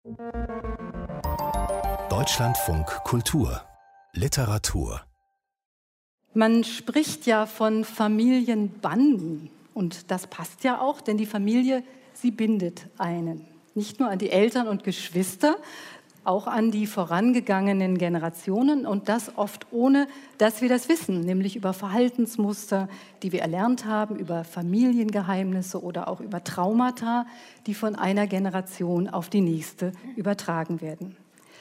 Deutschlandfunk Kultur Literatur. Man spricht ja von Familienbanden und das passt ja auch, denn die Familie, sie bindet einen. Nicht nur an die Eltern und Geschwister, auch an die vorangegangenen Generationen und das oft ohne, dass wir das wissen, nämlich über Verhaltensmuster, die wir erlernt haben, über Familiengeheimnisse oder auch über Traumata, die von einer Generation auf die nächste übertragen werden.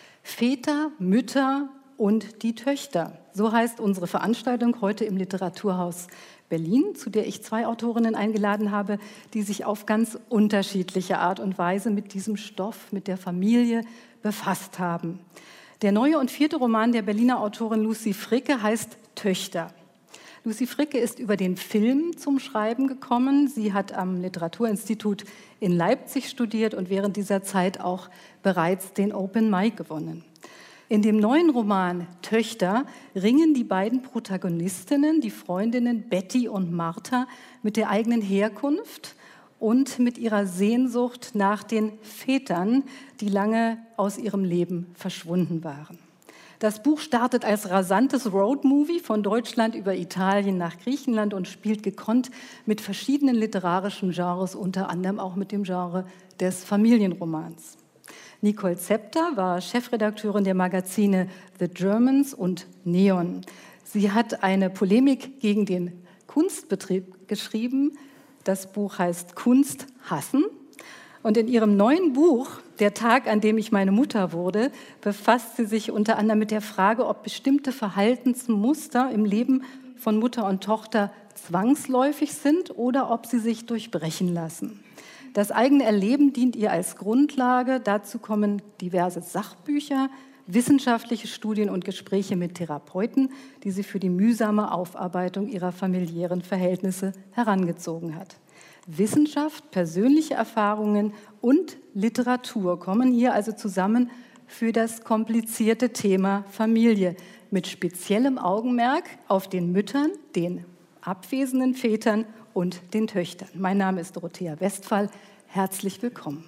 Väter, Mütter und die Töchter. So heißt unsere Veranstaltung heute im Literaturhaus Berlin, zu der ich 2 Autorinnen eingeladen habe, die sich auf ganz unterschiedliche Art und Weise mit diesem Stoff, mit der Familie befasst haben. Der neue und 4. Roman der Berliner Autorin Lucy Fricke heißt Töchter. Lucy Fricke ist über den Film zum Schreiben gekommen. Sie hat am Literaturinstitut in Leipzig studiert und während dieser Zeit auch bereits den Open Mic gewonnen. In dem neuen Roman Töchter ringen die beiden Protagonistinnen, die Freundinnen Betty und Martha, mit der eigenen Herkunft und mit ihrer Sehnsucht nach den Vätern, die lange aus ihrem Leben verschwunden waren. Das Buch startet als rasantes Roadmovie von Deutschland über Italien nach Griechenland und spielt gekonnt mit verschiedenen literarischen Genres, unter anderem auch mit dem Genre des Familienromans. Nicole Zepter war Chefredakteurin der Magazine The Germans und Neon. Sie hat eine Polemik gegen den Kunstbetrieb geschrieben. Das Buch heißt Kunst hassen. Und in ihrem neuen Buch, Der Tag, an dem ich meine Mutter wurde, befasst sie sich unter anderem mit der Frage, ob bestimmte Verhaltensmuster im Leben von Mutter und Tochter zwangsläufig sind oder ob sie sich durchbrechen lassen. Das eigene Erleben dient ihr als Grundlage. Dazu kommen diverse Sachbücher, wissenschaftliche Studien und Gespräche mit Therapeuten, die sie für die mühsame Aufarbeitung ihrer familiären Verhältnisse herangezogen hat. Wissenschaft, persönliche Erfahrungen und Literatur kommen hier also zusammen für das komplizierte Thema Familie mit speziellem Augenmerk auf den Müttern, den abwesenden Vätern und den Töchtern. Mein Name ist Dorothea Westphal. Herzlich willkommen.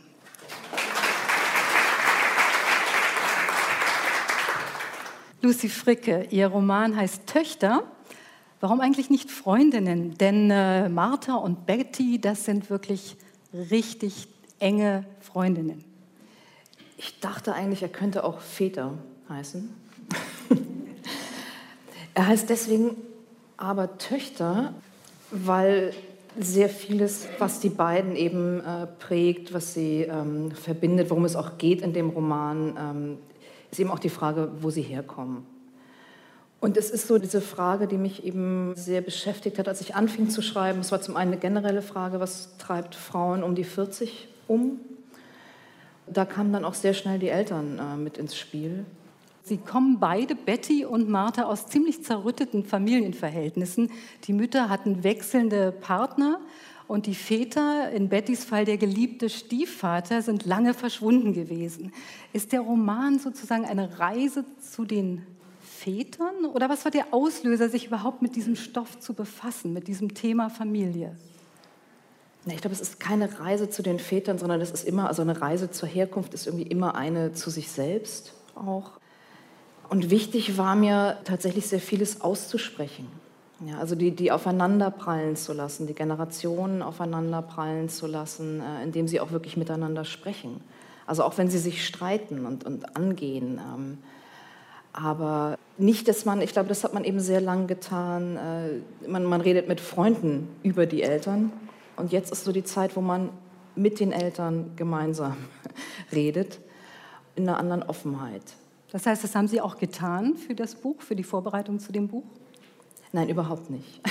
Lucy Fricke, ihr Roman heißt Töchter. Warum eigentlich nicht Freundinnen? Denn Martha und Betty, das sind wirklich richtig enge Freundinnen. Ich dachte eigentlich, er könnte auch Väter heißen. Er heißt deswegen aber Töchter, weil sehr vieles, was die beiden eben prägt, was sie verbindet, worum es auch geht in dem Roman, ist eben auch die Frage, wo sie herkommen. Und es ist so diese Frage, die mich eben sehr beschäftigt hat, als ich anfing zu schreiben. Es war zum einen eine generelle Frage, was treibt Frauen um die 40 um? Da kamen dann auch sehr schnell die Eltern mit ins Spiel. Sie kommen beide, Betty und Martha, aus ziemlich zerrütteten Familienverhältnissen. Die Mütter hatten wechselnde Partner und die Väter, in Bettys Fall der geliebte Stiefvater, sind lange verschwunden gewesen. Ist der Roman sozusagen eine Reise zu den Vätern? Oder was war der Auslöser, sich überhaupt mit diesem Stoff zu befassen, mit diesem Thema Familie? Ich glaube, es ist keine Reise zu den Vätern, sondern es ist immer, also eine Reise zur Herkunft ist irgendwie immer eine zu sich selbst auch. Und wichtig war mir tatsächlich sehr vieles auszusprechen. Ja, also die aufeinanderprallen zu lassen, die Generationen aufeinanderprallen zu lassen, indem sie auch wirklich miteinander sprechen. Also auch wenn sie sich streiten und angehen. Aber nicht, dass man, ich glaube, das hat man eben sehr lang getan, man redet mit Freunden über die Eltern. Und jetzt ist so die Zeit, wo man mit den Eltern gemeinsam redet, in einer anderen Offenheit. Das heißt, das haben Sie auch getan für das Buch, für die Vorbereitung zu dem Buch? Nein, überhaupt nicht.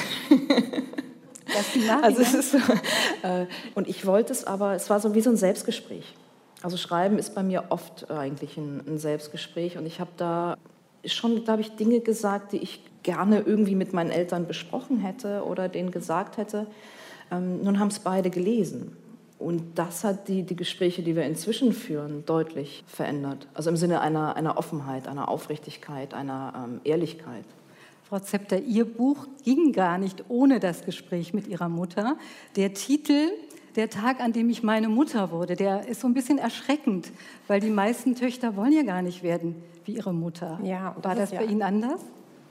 Also es ist so, und ich wollte es aber, es war so wie so ein Selbstgespräch. Also Schreiben ist bei mir oft eigentlich ein Selbstgespräch und ich habe da schon, glaube ich, Dinge gesagt, die ich gerne irgendwie mit meinen Eltern besprochen hätte oder denen gesagt hätte. Nun haben es beide gelesen. Und das hat die Gespräche, die wir inzwischen führen, deutlich verändert. Also im Sinne einer Offenheit, einer Aufrichtigkeit, einer Ehrlichkeit. Frau Zepter, Ihr Buch ging gar nicht ohne das Gespräch mit Ihrer Mutter. Der Titel der Tag, an dem ich meine Mutter wurde, der ist so ein bisschen erschreckend, weil die meisten Töchter wollen ja gar nicht werden wie ihre Mutter. Ja, war das bei Ihnen anders?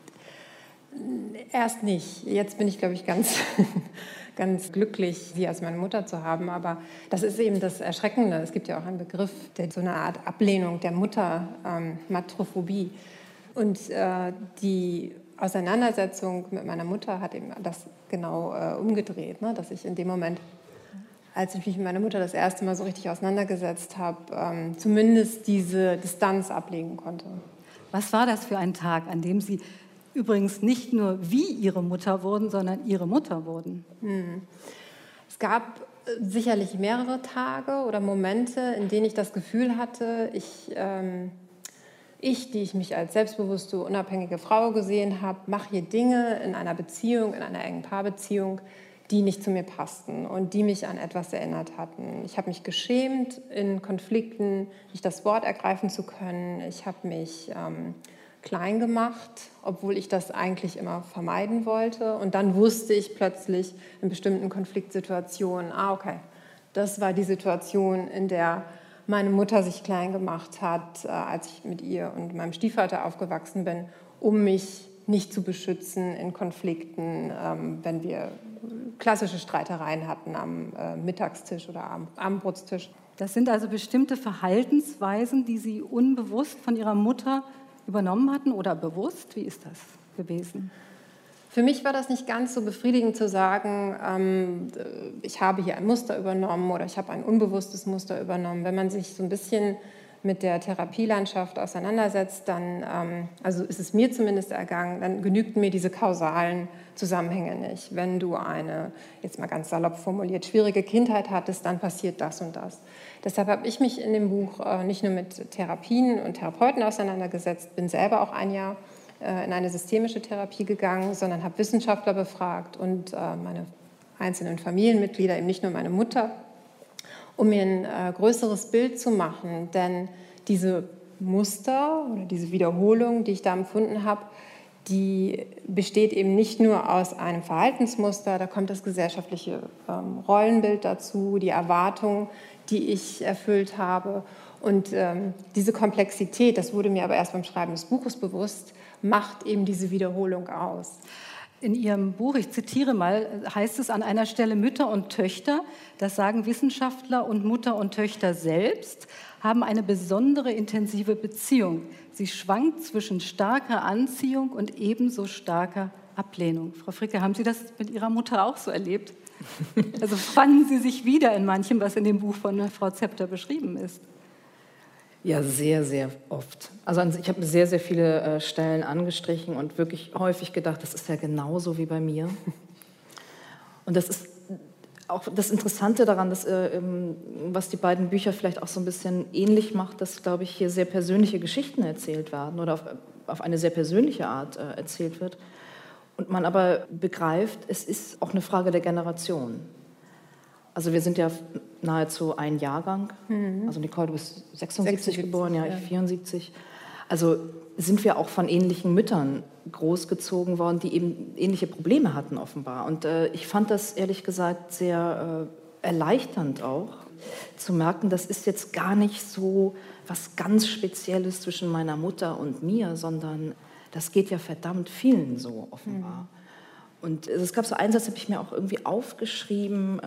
Erst nicht. Jetzt bin ich, glaube ich, ganz, ganz glücklich, sie als meine Mutter zu haben. Aber das ist eben das Erschreckende. Es gibt ja auch einen Begriff, der so eine Art Ablehnung der Mutter, Matrophobie. Und die Auseinandersetzung mit meiner Mutter hat eben das genau umgedreht, ne? Dass ich in dem Moment, als ich mich mit meiner Mutter das erste Mal so richtig auseinandergesetzt habe, zumindest diese Distanz ablegen konnte. Was war das für ein Tag, an dem Sie übrigens nicht nur wie Ihre Mutter wurden, sondern Ihre Mutter wurden? Es gab sicherlich mehrere Tage oder Momente, in denen ich das Gefühl hatte, die ich mich als selbstbewusste, unabhängige Frau gesehen habe, mache hier Dinge in einer Beziehung, in einer engen Paarbeziehung, die nicht zu mir passten und die mich an etwas erinnert hatten. Ich habe mich geschämt, in Konflikten nicht das Wort ergreifen zu können. Ich habe mich klein gemacht, obwohl ich das eigentlich immer vermeiden wollte. Und dann wusste ich plötzlich in bestimmten Konfliktsituationen, okay, das war die Situation, in der meine Mutter sich klein gemacht hat, als ich mit ihr und meinem Stiefvater aufgewachsen bin, um mich nicht zu beschützen in Konflikten, wenn wir klassische Streitereien hatten am Mittagstisch oder am Abendbrotstisch. Das sind also bestimmte Verhaltensweisen, die Sie unbewusst von Ihrer Mutter übernommen hatten oder bewusst? Wie ist das gewesen? Für mich war das nicht ganz so befriedigend zu sagen, ich habe hier ein Muster übernommen oder ich habe ein unbewusstes Muster übernommen. Wenn man sich so ein bisschen mit der Therapielandschaft auseinandersetzt, dann, also ist es mir zumindest ergangen, dann genügten mir diese kausalen Zusammenhänge nicht. Wenn du eine, jetzt mal ganz salopp formuliert, schwierige Kindheit hattest, dann passiert das und das. Deshalb habe ich mich in dem Buch nicht nur mit Therapien und Therapeuten auseinandergesetzt, bin selber auch ein Jahr in eine systemische Therapie gegangen, sondern habe Wissenschaftler befragt und meine einzelnen Familienmitglieder, eben nicht nur meine Mutter, um mir ein größeres Bild zu machen. Denn diese Muster oder diese Wiederholung, die ich da empfunden habe, die besteht eben nicht nur aus einem Verhaltensmuster, da kommt das gesellschaftliche Rollenbild dazu, die Erwartungen, die ich erfüllt habe. Und diese Komplexität, das wurde mir aber erst beim Schreiben des Buches bewusst, macht eben diese Wiederholung aus. In Ihrem Buch, ich zitiere mal, heißt es an einer Stelle, Mütter und Töchter, das sagen Wissenschaftler und Mutter und Töchter selbst, haben eine besondere intensive Beziehung. Sie schwankt zwischen starker Anziehung und ebenso starker Ablehnung. Frau Fricke, haben Sie das mit Ihrer Mutter auch so erlebt? Also fanden Sie sich wieder in manchem, was in dem Buch von Frau Zepter beschrieben ist? Ja, sehr, sehr oft. Also ich habe sehr, sehr viele Stellen angestrichen und wirklich häufig gedacht, das ist ja genauso wie bei mir. Und das ist auch das Interessante daran, dass, was die beiden Bücher vielleicht auch so ein bisschen ähnlich macht, dass, glaube ich, hier sehr persönliche Geschichten erzählt werden oder auf eine sehr persönliche Art erzählt wird. Und man aber begreift, es ist auch eine Frage der Generation. Also wir sind ja nahezu ein Jahrgang. Also Nicole, du bist 76 geboren, ja, ich 74. Also sind wir auch von ähnlichen Müttern großgezogen worden, die eben ähnliche Probleme hatten offenbar. Und ich fand das ehrlich gesagt sehr erleichternd auch, zu merken, das ist jetzt gar nicht so was ganz Spezielles zwischen meiner Mutter und mir, sondern das geht ja verdammt vielen so offenbar. Und es gab so einen Satz, habe ich mir auch irgendwie aufgeschrieben,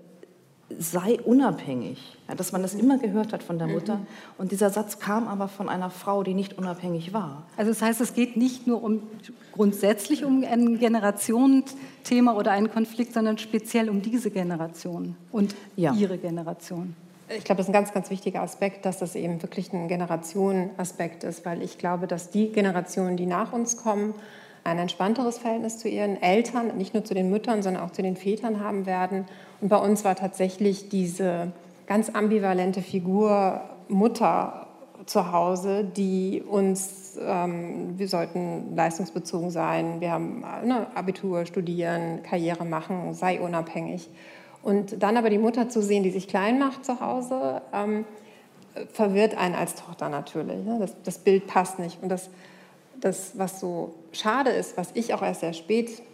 sei unabhängig, ja, dass man das immer gehört hat von der Mutter. Und dieser Satz kam aber von einer Frau, die nicht unabhängig war. Also das heißt, es geht nicht nur grundsätzlich um ein Generationenthema oder einen Konflikt, sondern speziell um diese Generation und ihre Generation. Ich glaube, das ist ein ganz, ganz wichtiger Aspekt, dass das eben wirklich ein Generationenaspekt ist, weil ich glaube, dass die Generationen, die nach uns kommen, ein entspannteres Verhältnis zu ihren Eltern, nicht nur zu den Müttern, sondern auch zu den Vätern haben werden. Und bei uns war tatsächlich diese ganz ambivalente Figur Mutter zu Hause, die uns, wir sollten leistungsbezogen sein, wir haben Abitur, studieren, Karriere machen, sei unabhängig. Und dann aber die Mutter zu sehen, die sich klein macht zu Hause, verwirrt einen als Tochter natürlich. Das Bild passt nicht. Und das, was so schade ist, was ich auch erst sehr spät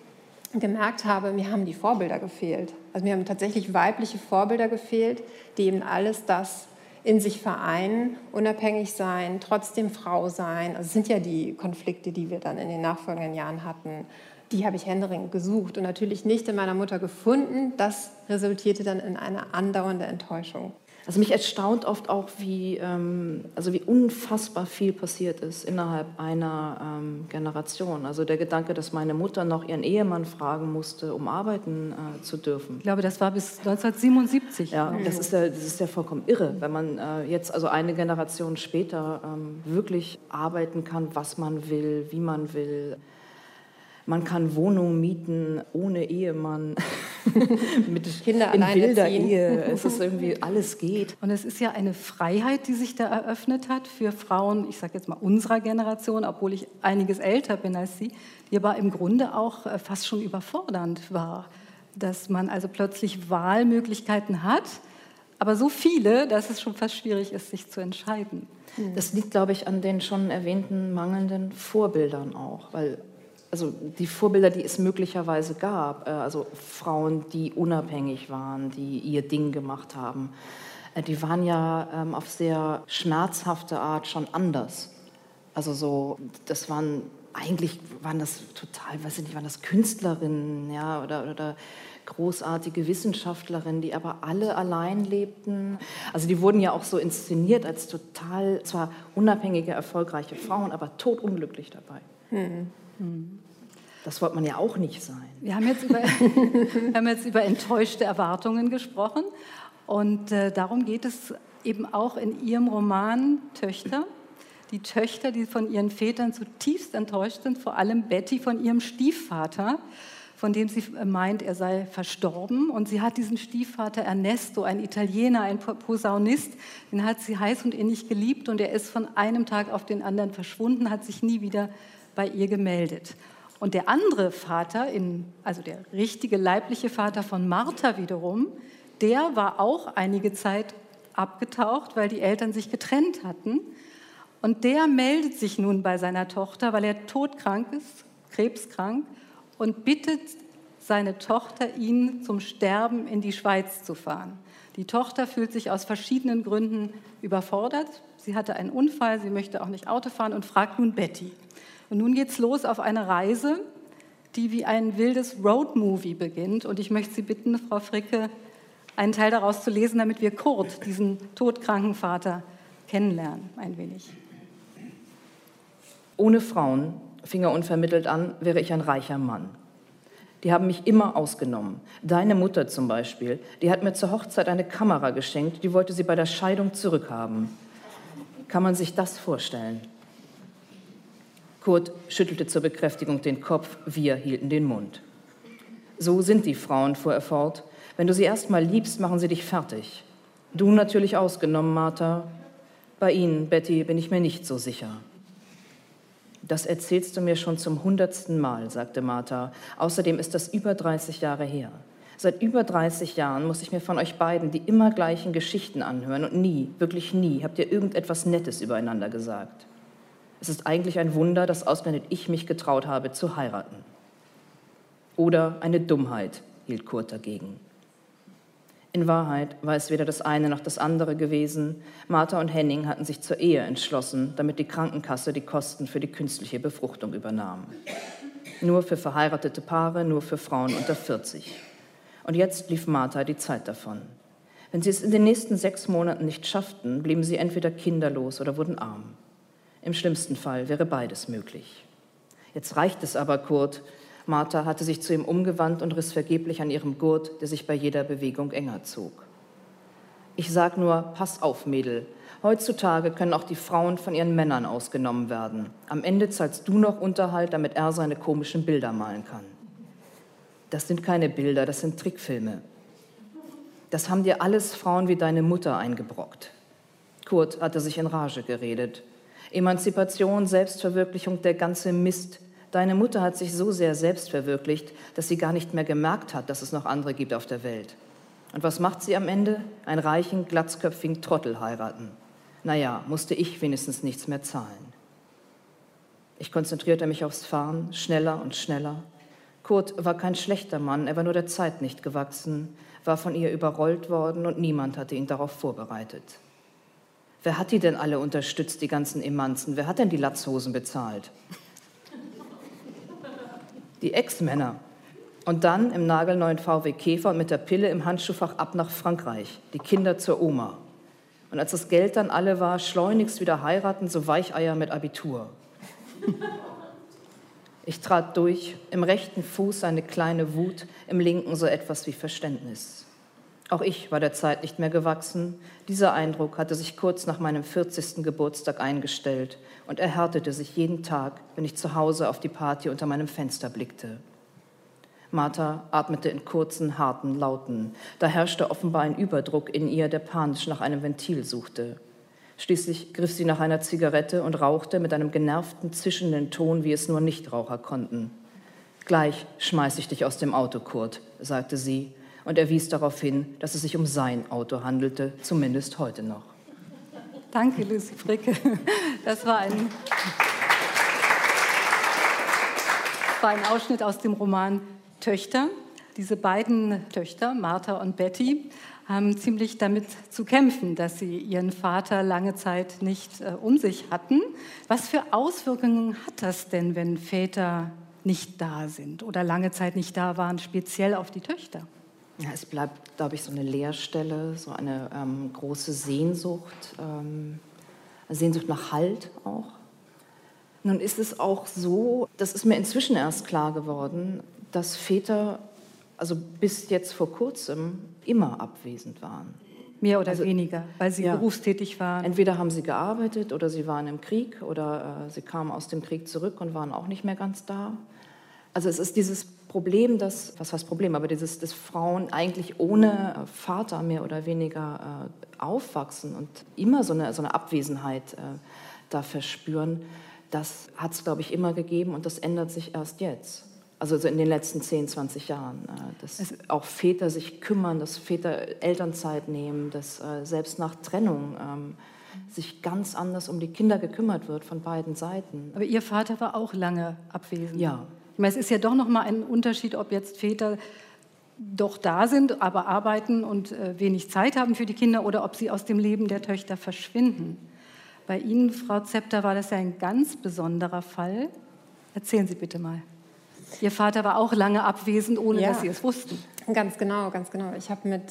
gemerkt habe, mir haben die Vorbilder gefehlt. Also mir haben tatsächlich weibliche Vorbilder gefehlt, die eben alles das in sich vereinen, unabhängig sein, trotzdem Frau sein. Also es sind ja die Konflikte, die wir dann in den nachfolgenden Jahren hatten. Die habe ich händeringend gesucht und natürlich nicht in meiner Mutter gefunden. Das resultierte dann in eine andauernde Enttäuschung. Also mich erstaunt oft auch, wie unfassbar viel passiert ist innerhalb einer Generation. Also der Gedanke, dass meine Mutter noch ihren Ehemann fragen musste, um arbeiten zu dürfen. Ich glaube, das war bis 1977. Ja, das ist ja vollkommen irre, wenn man jetzt also eine Generation später wirklich arbeiten kann, was man will, wie man will. Man kann Wohnungen mieten ohne Ehemann, mit Kinder in alleine wilder ziehen. Ehe. Es ist irgendwie, alles geht. Und es ist ja eine Freiheit, die sich da eröffnet hat für Frauen, ich sage jetzt mal unserer Generation, obwohl ich einiges älter bin als Sie, die aber im Grunde auch fast schon überfordernd war. Dass man also plötzlich Wahlmöglichkeiten hat, aber so viele, dass es schon fast schwierig ist, sich zu entscheiden. Das liegt, glaube ich, an den schon erwähnten mangelnden Vorbildern auch, weil also die Vorbilder, die es möglicherweise gab, also Frauen, die unabhängig waren, die ihr Ding gemacht haben, die waren ja auf sehr schmerzhafte Art schon anders. Also so, eigentlich waren das total, weiß ich nicht, waren das Künstlerinnen, ja, oder großartige Wissenschaftlerinnen, die aber alle allein lebten. Also die wurden ja auch so inszeniert als total, zwar unabhängige, erfolgreiche Frauen, aber todunglücklich dabei. Das wollte man ja auch nicht sein. Wir haben jetzt über enttäuschte Erwartungen gesprochen und darum geht es eben auch in Ihrem Roman Töchter. Die Töchter, die von ihren Vätern zutiefst enttäuscht sind, vor allem Betty von ihrem Stiefvater, von dem sie meint, er sei verstorben. Und sie hat diesen Stiefvater Ernesto, ein Italiener, ein Posaunist, den hat sie heiß und innig geliebt und er ist von einem Tag auf den anderen verschwunden, hat sich nie wieder bei ihr gemeldet. Und der andere Vater, also der richtige leibliche Vater von Martha wiederum, der war auch einige Zeit abgetaucht, weil die Eltern sich getrennt hatten. Und der meldet sich nun bei seiner Tochter, weil er todkrank ist, krebskrank, und bittet seine Tochter, ihn zum Sterben in die Schweiz zu fahren. Die Tochter fühlt sich aus verschiedenen Gründen überfordert. Sie hatte einen Unfall, sie möchte auch nicht Auto fahren und fragt nun Betty. Und nun geht's los auf eine Reise, die wie ein wildes Roadmovie beginnt. Und ich möchte Sie bitten, Frau Fricke, einen Teil daraus zu lesen, damit wir Kurt, diesen todkranken Vater, kennenlernen, ein wenig. Ohne Frauen, fing er unvermittelt an, wäre ich ein reicher Mann. Die haben mich immer ausgenommen. Deine Mutter zum Beispiel, die hat mir zur Hochzeit eine Kamera geschenkt, die wollte sie bei der Scheidung zurückhaben. Kann man sich das vorstellen? Kurt schüttelte zur Bekräftigung den Kopf, wir hielten den Mund. So sind die Frauen, fuhr er fort. Wenn du sie erst mal liebst, machen sie dich fertig. Du natürlich ausgenommen, Martha. Bei Ihnen, Betty, bin ich mir nicht so sicher. Das erzählst du mir schon zum 100. Mal, sagte Martha. Außerdem ist das über 30 Jahre her. Seit über 30 Jahren muss ich mir von euch beiden die immer gleichen Geschichten anhören und nie, wirklich nie, habt ihr irgendetwas Nettes übereinander gesagt. Es ist eigentlich ein Wunder, dass ausgerechnet ich mich getraut habe, zu heiraten. Oder eine Dummheit, hielt Kurt dagegen. In Wahrheit war es weder das eine noch das andere gewesen. Martha und Henning hatten sich zur Ehe entschlossen, damit die Krankenkasse die Kosten für die künstliche Befruchtung übernahm. Nur für verheiratete Paare, nur für Frauen unter 40. Und jetzt lief Martha die Zeit davon. Wenn sie es in den nächsten 6 Monaten nicht schafften, blieben sie entweder kinderlos oder wurden arm. Im schlimmsten Fall wäre beides möglich. Jetzt reicht es aber, Kurt. Martha hatte sich zu ihm umgewandt und riss vergeblich an ihrem Gurt, der sich bei jeder Bewegung enger zog. Ich sag nur, pass auf, Mädel. Heutzutage können auch die Frauen von ihren Männern ausgenommen werden. Am Ende zahlst du noch Unterhalt, damit er seine komischen Bilder malen kann. Das sind keine Bilder, das sind Trickfilme. Das haben dir alles Frauen wie deine Mutter eingebrockt. Kurt hatte sich in Rage geredet. Emanzipation, Selbstverwirklichung, der ganze Mist. Deine Mutter hat sich so sehr selbst verwirklicht, dass sie gar nicht mehr gemerkt hat, dass es noch andere gibt auf der Welt. Und was macht sie am Ende? Einen reichen, glatzköpfigen Trottel heiraten. Naja, musste ich wenigstens nichts mehr zahlen. Ich konzentrierte mich aufs Fahren, schneller und schneller. Kurt war kein schlechter Mann, er war nur der Zeit nicht gewachsen, war von ihr überrollt worden und niemand hatte ihn darauf vorbereitet. Wer hat die denn alle unterstützt, die ganzen Emanzen? Wer hat denn die Latzhosen bezahlt? Die Ex-Männer. Und dann im nagelneuen VW Käfer und mit der Pille im Handschuhfach ab nach Frankreich, die Kinder zur Oma. Und als das Geld dann alle war, schleunigst wieder heiraten, so Weicheier mit Abitur. Ich trat durch, im rechten Fuß eine kleine Wut, im linken so etwas wie Verständnis. Auch ich war der Zeit nicht mehr gewachsen. Dieser Eindruck hatte sich kurz nach meinem 40. Geburtstag eingestellt und erhärtete sich jeden Tag, wenn ich zu Hause auf die Party unter meinem Fenster blickte. Martha atmete in kurzen, harten Lauten. Da herrschte offenbar ein Überdruck in ihr, der panisch nach einem Ventil suchte. Schließlich griff sie nach einer Zigarette und rauchte mit einem genervten, zischenden Ton, wie es nur Nichtraucher konnten. »Gleich schmeiß ich dich aus dem Auto, Kurt«, sagte sie, und er wies darauf hin, dass es sich um sein Auto handelte, zumindest heute noch. Danke, Lucy Fricke. Das war ein Ausschnitt aus dem Roman Töchter. Diese beiden Töchter, Martha und Betty, haben ziemlich damit zu kämpfen, dass sie ihren Vater lange Zeit nicht um sich hatten. Was für Auswirkungen hat das denn, wenn Väter nicht da sind oder lange Zeit nicht da waren, speziell auf die Töchter? Ja, es bleibt, glaube ich, so eine Leerstelle, so eine große Sehnsucht, Sehnsucht nach Halt auch. Nun ist es auch so, das ist mir inzwischen erst klar geworden, dass Väter, also bis jetzt vor kurzem, immer abwesend waren. Mehr oder weniger, weil sie berufstätig waren. Entweder haben sie gearbeitet oder sie waren im Krieg oder sie kamen aus dem Krieg zurück und waren auch nicht mehr ganz da. Also es ist dieses Problem, was heißt Problem, aber dass Frauen eigentlich ohne Vater mehr oder weniger aufwachsen und immer so eine Abwesenheit da verspüren, das hat es, glaube ich, immer gegeben und das ändert sich erst jetzt. Also in den letzten 10, 20 Jahren, dass auch Väter sich kümmern, dass Väter Elternzeit nehmen, dass selbst nach Trennung sich ganz anders um die Kinder gekümmert wird von beiden Seiten. Aber Ihr Vater war auch lange abwesend. Ja. Ich meine, es ist ja doch noch mal ein Unterschied, ob jetzt Väter doch da sind, aber arbeiten und wenig Zeit haben für die Kinder oder ob sie aus dem Leben der Töchter verschwinden. Bei Ihnen, Frau Zepter, war das ja ein ganz besonderer Fall. Erzählen Sie bitte mal. Ihr Vater war auch lange abwesend, ohne dass Sie es wussten. Ganz genau, ganz genau. Ich habe mit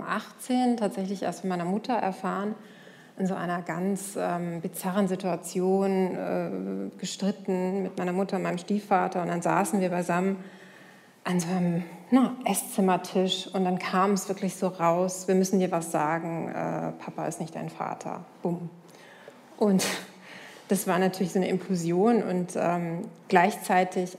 18 tatsächlich erst von meiner Mutter erfahren, in so einer ganz bizarren Situation gestritten mit meiner Mutter und meinem Stiefvater. Und dann saßen wir beisammen an so einem Esszimmertisch und dann kam es wirklich so raus, wir müssen dir was sagen, Papa ist nicht dein Vater. Bumm. Und das war natürlich so eine Implosion und gleichzeitig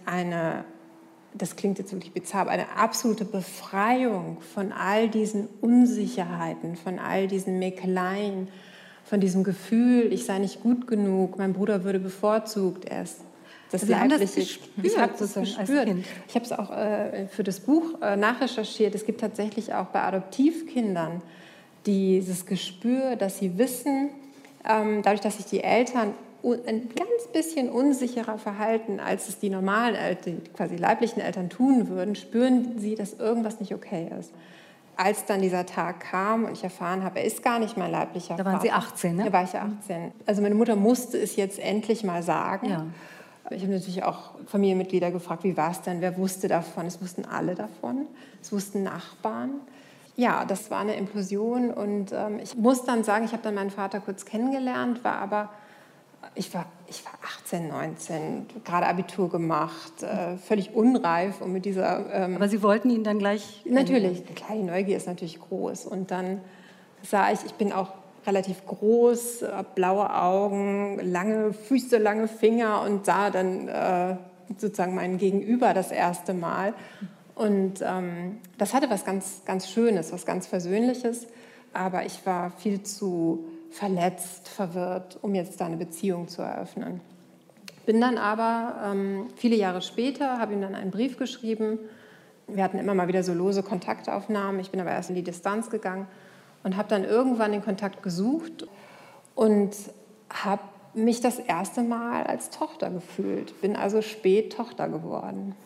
das klingt jetzt wirklich bizarr, aber eine absolute Befreiung von all diesen Unsicherheiten, von all diesen Mäkeleien, von diesem Gefühl, ich sei nicht gut genug, mein Bruder würde bevorzugt, er ist das Leibliche. Ich habe das gespürt. Ich habe es auch für das Buch nachrecherchiert. Es gibt tatsächlich auch bei Adoptivkindern dieses Gespür, dass sie wissen, dadurch, dass sich die Eltern ein ganz bisschen unsicherer verhalten, als es die normalen Eltern, quasi leiblichen Eltern tun würden, spüren sie, dass irgendwas nicht okay ist. Als dann dieser Tag kam und ich erfahren habe, er ist gar nicht mein leiblicher Vater. Da waren Sie 18, ne? Da war ich 18. Also meine Mutter musste es jetzt endlich mal sagen. Ja. Ich habe natürlich auch Familienmitglieder gefragt, wie war es denn, wer wusste davon? Es wussten alle davon, es wussten Nachbarn. Ja, das war eine Implosion und ich muss dann sagen, ich habe dann meinen Vater kurz kennengelernt, ich war 18, 19, gerade Abitur gemacht, völlig unreif und mit dieser... Aber Sie wollten ihn dann gleich... Natürlich, klar, die Neugier ist natürlich groß. Und dann sah ich bin auch relativ groß, blaue Augen, lange Füße, lange Finger und sah dann sozusagen mein Gegenüber das erste Mal. Und das hatte was ganz, ganz Schönes, was ganz Versöhnliches. Aber ich war viel zu verletzt, verwirrt, um jetzt da eine Beziehung zu eröffnen. Bin dann aber viele Jahre später, habe ihm dann einen Brief geschrieben. Wir hatten immer mal wieder so lose Kontaktaufnahmen. Ich bin aber erst in die Distanz gegangen und habe dann irgendwann den Kontakt gesucht und habe mich das erste Mal als Tochter gefühlt. Bin also spät Tochter geworden.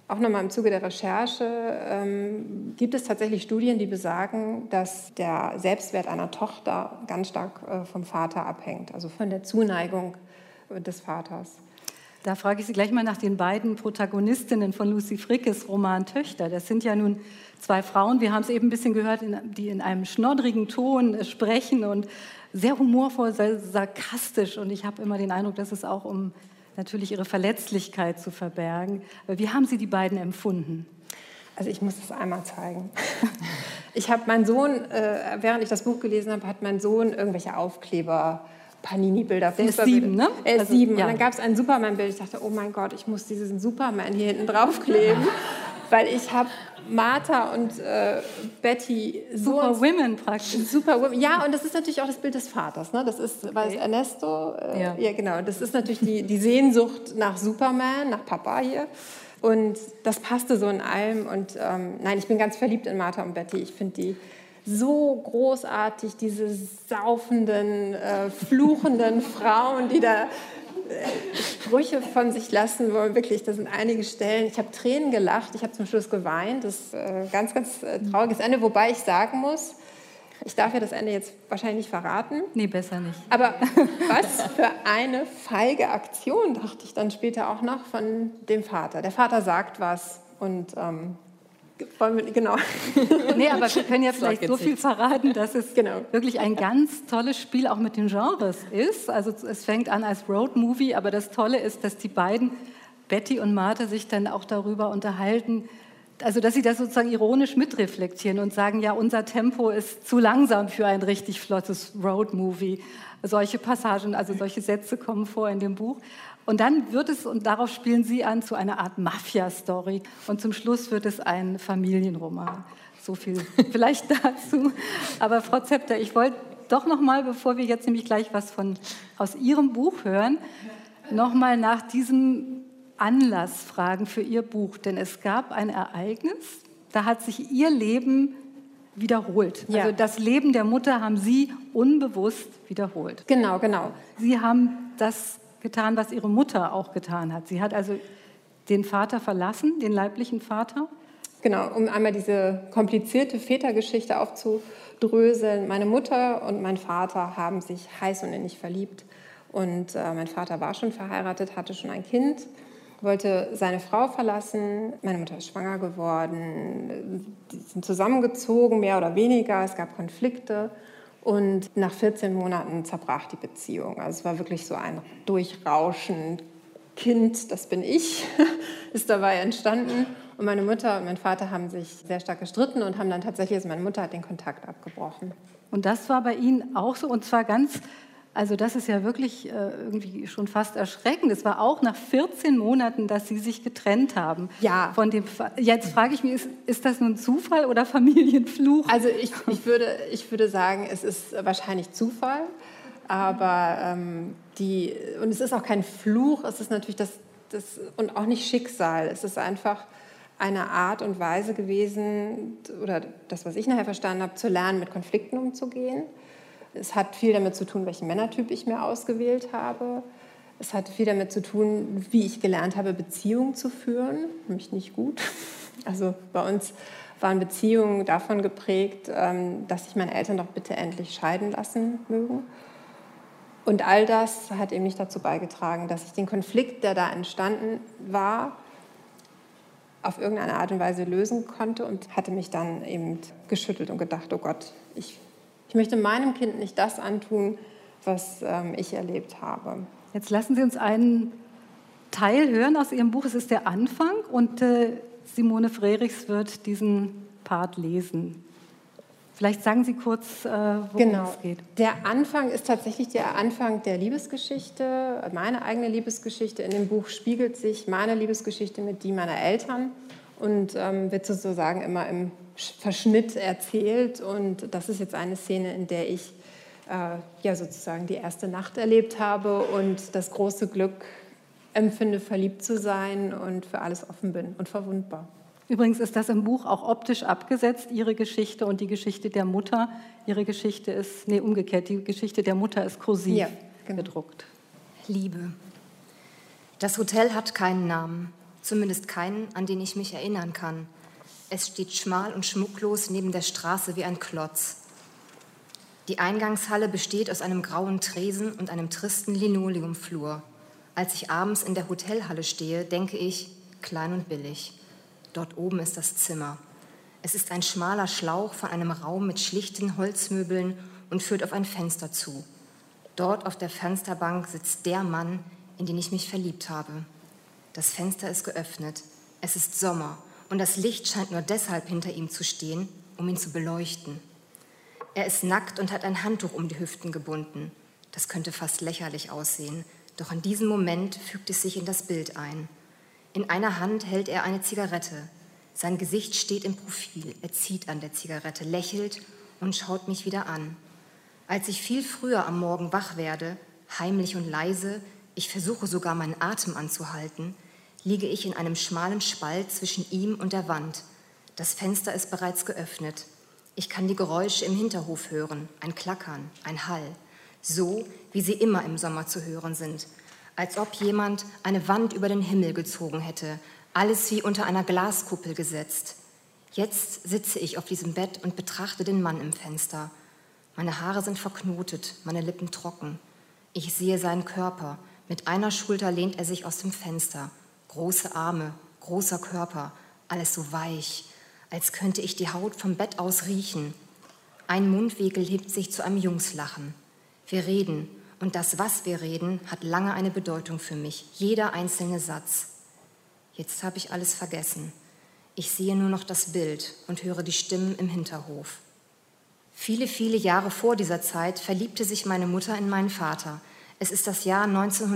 auch nochmal im Zuge der Recherche, gibt es tatsächlich Studien, die besagen, dass der Selbstwert einer Tochter ganz stark vom Vater abhängt, also von der Zuneigung des Vaters. Da frage ich Sie gleich mal nach den beiden Protagonistinnen von Lucy Frickes Roman Töchter. Das sind ja nun zwei Frauen, wir haben es eben ein bisschen gehört, die in einem schnoddrigen Ton sprechen und sehr humorvoll, sehr sarkastisch. Und ich habe immer den Eindruck, dass es auch um natürlich ihre Verletzlichkeit zu verbergen. Wie haben Sie die beiden empfunden? Also ich muss es einmal zeigen. Ich habe meinen Sohn, während ich das Buch gelesen habe, hat mein Sohn irgendwelche Aufkleber, Panini-Bilder. Der ist 7, ne? Er ist also, 7. Ja. Und dann gab es ein Superman-Bild. Ich dachte, oh mein Gott, ich muss diesen Superman hier hinten draufkleben. Weil ich habe Martha und Betty so... Superwomen praktisch. Superwomen. Ja, und das ist natürlich auch das Bild des Vaters. Ne? Das ist, weil es Ernesto... ja, genau. Das ist natürlich die Sehnsucht nach Superman, nach Papa hier. Und das passte so in allem. Und nein, ich bin ganz verliebt in Martha und Betty. Ich finde die so großartig, diese saufenden, fluchenden Frauen, die da Sprüche von sich lassen wollen. Wirklich, das sind einige Stellen. Ich habe Tränen gelacht, ich habe zum Schluss geweint. Das ist ein ganz, ganz trauriges Ende, wobei ich sagen muss, ich darf ja das Ende jetzt wahrscheinlich nicht verraten. Nee, besser nicht. Aber was für eine feige Aktion, dachte ich dann später auch noch von dem Vater. Der Vater sagt was und genau. Nee, aber wir können ja vielleicht so viel verraten, dass es wirklich ein ganz tolles Spiel auch mit den Genres ist. Also es fängt an als Roadmovie, aber das Tolle ist, dass die beiden, Betty und Martha, sich dann auch darüber unterhalten, also dass sie das sozusagen ironisch mitreflektieren und sagen, ja, unser Tempo ist zu langsam für ein richtig flottes Roadmovie. Solche Passagen, also solche Sätze kommen vor in dem Buch. Und dann wird es, und darauf spielen Sie an, zu einer Art Mafia-Story. Und zum Schluss wird es ein Familienroman. So viel vielleicht dazu. Aber Frau Zepter, ich wollte doch noch mal, bevor wir jetzt nämlich gleich was aus Ihrem Buch hören, noch mal nach diesem Anlass fragen für Ihr Buch. Denn es gab ein Ereignis, da hat sich Ihr Leben wiederholt. Ja. Also das Leben der Mutter haben Sie unbewusst wiederholt. Genau. Sie haben das getan, was Ihre Mutter auch getan hat. Sie hat also den Vater verlassen, den leiblichen Vater. Genau, um einmal diese komplizierte Vätergeschichte aufzudröseln. Meine Mutter und mein Vater haben sich heiß und innig verliebt. Und mein Vater war schon verheiratet, hatte schon ein Kind, wollte seine Frau verlassen. Meine Mutter ist schwanger geworden. Die sind zusammengezogen, mehr oder weniger. Es gab Konflikte. Und nach 14 Monaten zerbrach die Beziehung. Also es war wirklich so ein Durchrauschen. Kind, das bin ich, ist dabei entstanden. Und meine Mutter und mein Vater haben sich sehr stark gestritten und haben dann tatsächlich, also meine Mutter hat den Kontakt abgebrochen. Und das war bei Ihnen auch so, und zwar ganz, also das ist ja wirklich irgendwie schon fast erschreckend. Es war auch nach 14 Monaten, dass Sie sich getrennt haben. Ja. Jetzt frage ich mich, ist das nun Zufall oder Familienfluch? Also ich würde sagen, es ist wahrscheinlich Zufall, aber und es ist auch kein Fluch, es ist natürlich das und auch nicht Schicksal. Es ist einfach eine Art und Weise gewesen, oder das, was ich nachher verstanden habe, zu lernen, mit Konflikten umzugehen. Es hat viel damit zu tun, welchen Männertyp ich mir ausgewählt habe. Es hat viel damit zu tun, wie ich gelernt habe, Beziehungen zu führen, nämlich nicht gut. Also bei uns waren Beziehungen davon geprägt, dass sich meine Eltern doch bitte endlich scheiden lassen mögen. Und all das hat eben nicht dazu beigetragen, dass ich den Konflikt, der da entstanden war, auf irgendeine Art und Weise lösen konnte und hatte mich dann eben geschüttelt und gedacht, oh Gott, ich möchte meinem Kind nicht das antun, was ich erlebt habe. Jetzt lassen Sie uns einen Teil hören aus Ihrem Buch. Es ist der Anfang und Simone Frerichs wird diesen Part lesen. Vielleicht sagen Sie kurz, worum es geht. Der Anfang ist tatsächlich der Anfang der Liebesgeschichte, meine eigene Liebesgeschichte. In dem Buch spiegelt sich meine Liebesgeschichte mit die meiner Eltern und wird sozusagen immer im Verschnitt erzählt. Und das ist jetzt eine Szene, in der ich sozusagen die erste Nacht erlebt habe und das große Glück empfinde, verliebt zu sein und für alles offen bin und verwundbar. Übrigens ist das im Buch auch optisch abgesetzt, Ihre Geschichte und die Geschichte der Mutter. Ihre Geschichte ist, umgekehrt, die Geschichte der Mutter ist kursiv gedruckt. Liebe. Das Hotel hat keinen Namen. Zumindest keinen, an den ich mich erinnern kann. Es steht schmal und schmucklos neben der Straße wie ein Klotz. Die Eingangshalle besteht aus einem grauen Tresen und einem tristen Linoleumflur. Als ich abends in der Hotelhalle stehe, denke ich, klein und billig. Dort oben ist das Zimmer. Es ist ein schmaler Schlauch von einem Raum mit schlichten Holzmöbeln und führt auf ein Fenster zu. Dort auf der Fensterbank sitzt der Mann, in den ich mich verliebt habe. Das Fenster ist geöffnet. Es ist Sommer und das Licht scheint nur deshalb hinter ihm zu stehen, um ihn zu beleuchten. Er ist nackt und hat ein Handtuch um die Hüften gebunden. Das könnte fast lächerlich aussehen, doch in diesem Moment fügt es sich in das Bild ein. In einer Hand hält er eine Zigarette. Sein Gesicht steht im Profil. Er zieht an der Zigarette, lächelt und schaut mich wieder an. Als ich viel früher am Morgen wach werde, heimlich und leise, ich versuche sogar meinen Atem anzuhalten, liege ich in einem schmalen Spalt zwischen ihm und der Wand. Das Fenster ist bereits geöffnet. Ich kann die Geräusche im Hinterhof hören, ein Klackern, ein Hall, so wie sie immer im Sommer zu hören sind, als ob jemand eine Wand über den Himmel gezogen hätte, alles wie unter einer Glaskuppel gesetzt. Jetzt sitze ich auf diesem Bett und betrachte den Mann im Fenster. Meine Haare sind verknotet, meine Lippen trocken. Ich sehe seinen Körper. Mit einer Schulter lehnt er sich aus dem Fenster. Große Arme, großer Körper, alles so weich, als könnte ich die Haut vom Bett aus riechen. Ein Mundwinkel hebt sich zu einem Jungslachen. Wir reden, und das, was wir reden, hat lange eine Bedeutung für mich, jeder einzelne Satz. Jetzt habe ich alles vergessen. Ich sehe nur noch das Bild und höre die Stimmen im Hinterhof. Viele, viele Jahre vor dieser Zeit verliebte sich meine Mutter in meinen Vater. Es ist das Jahr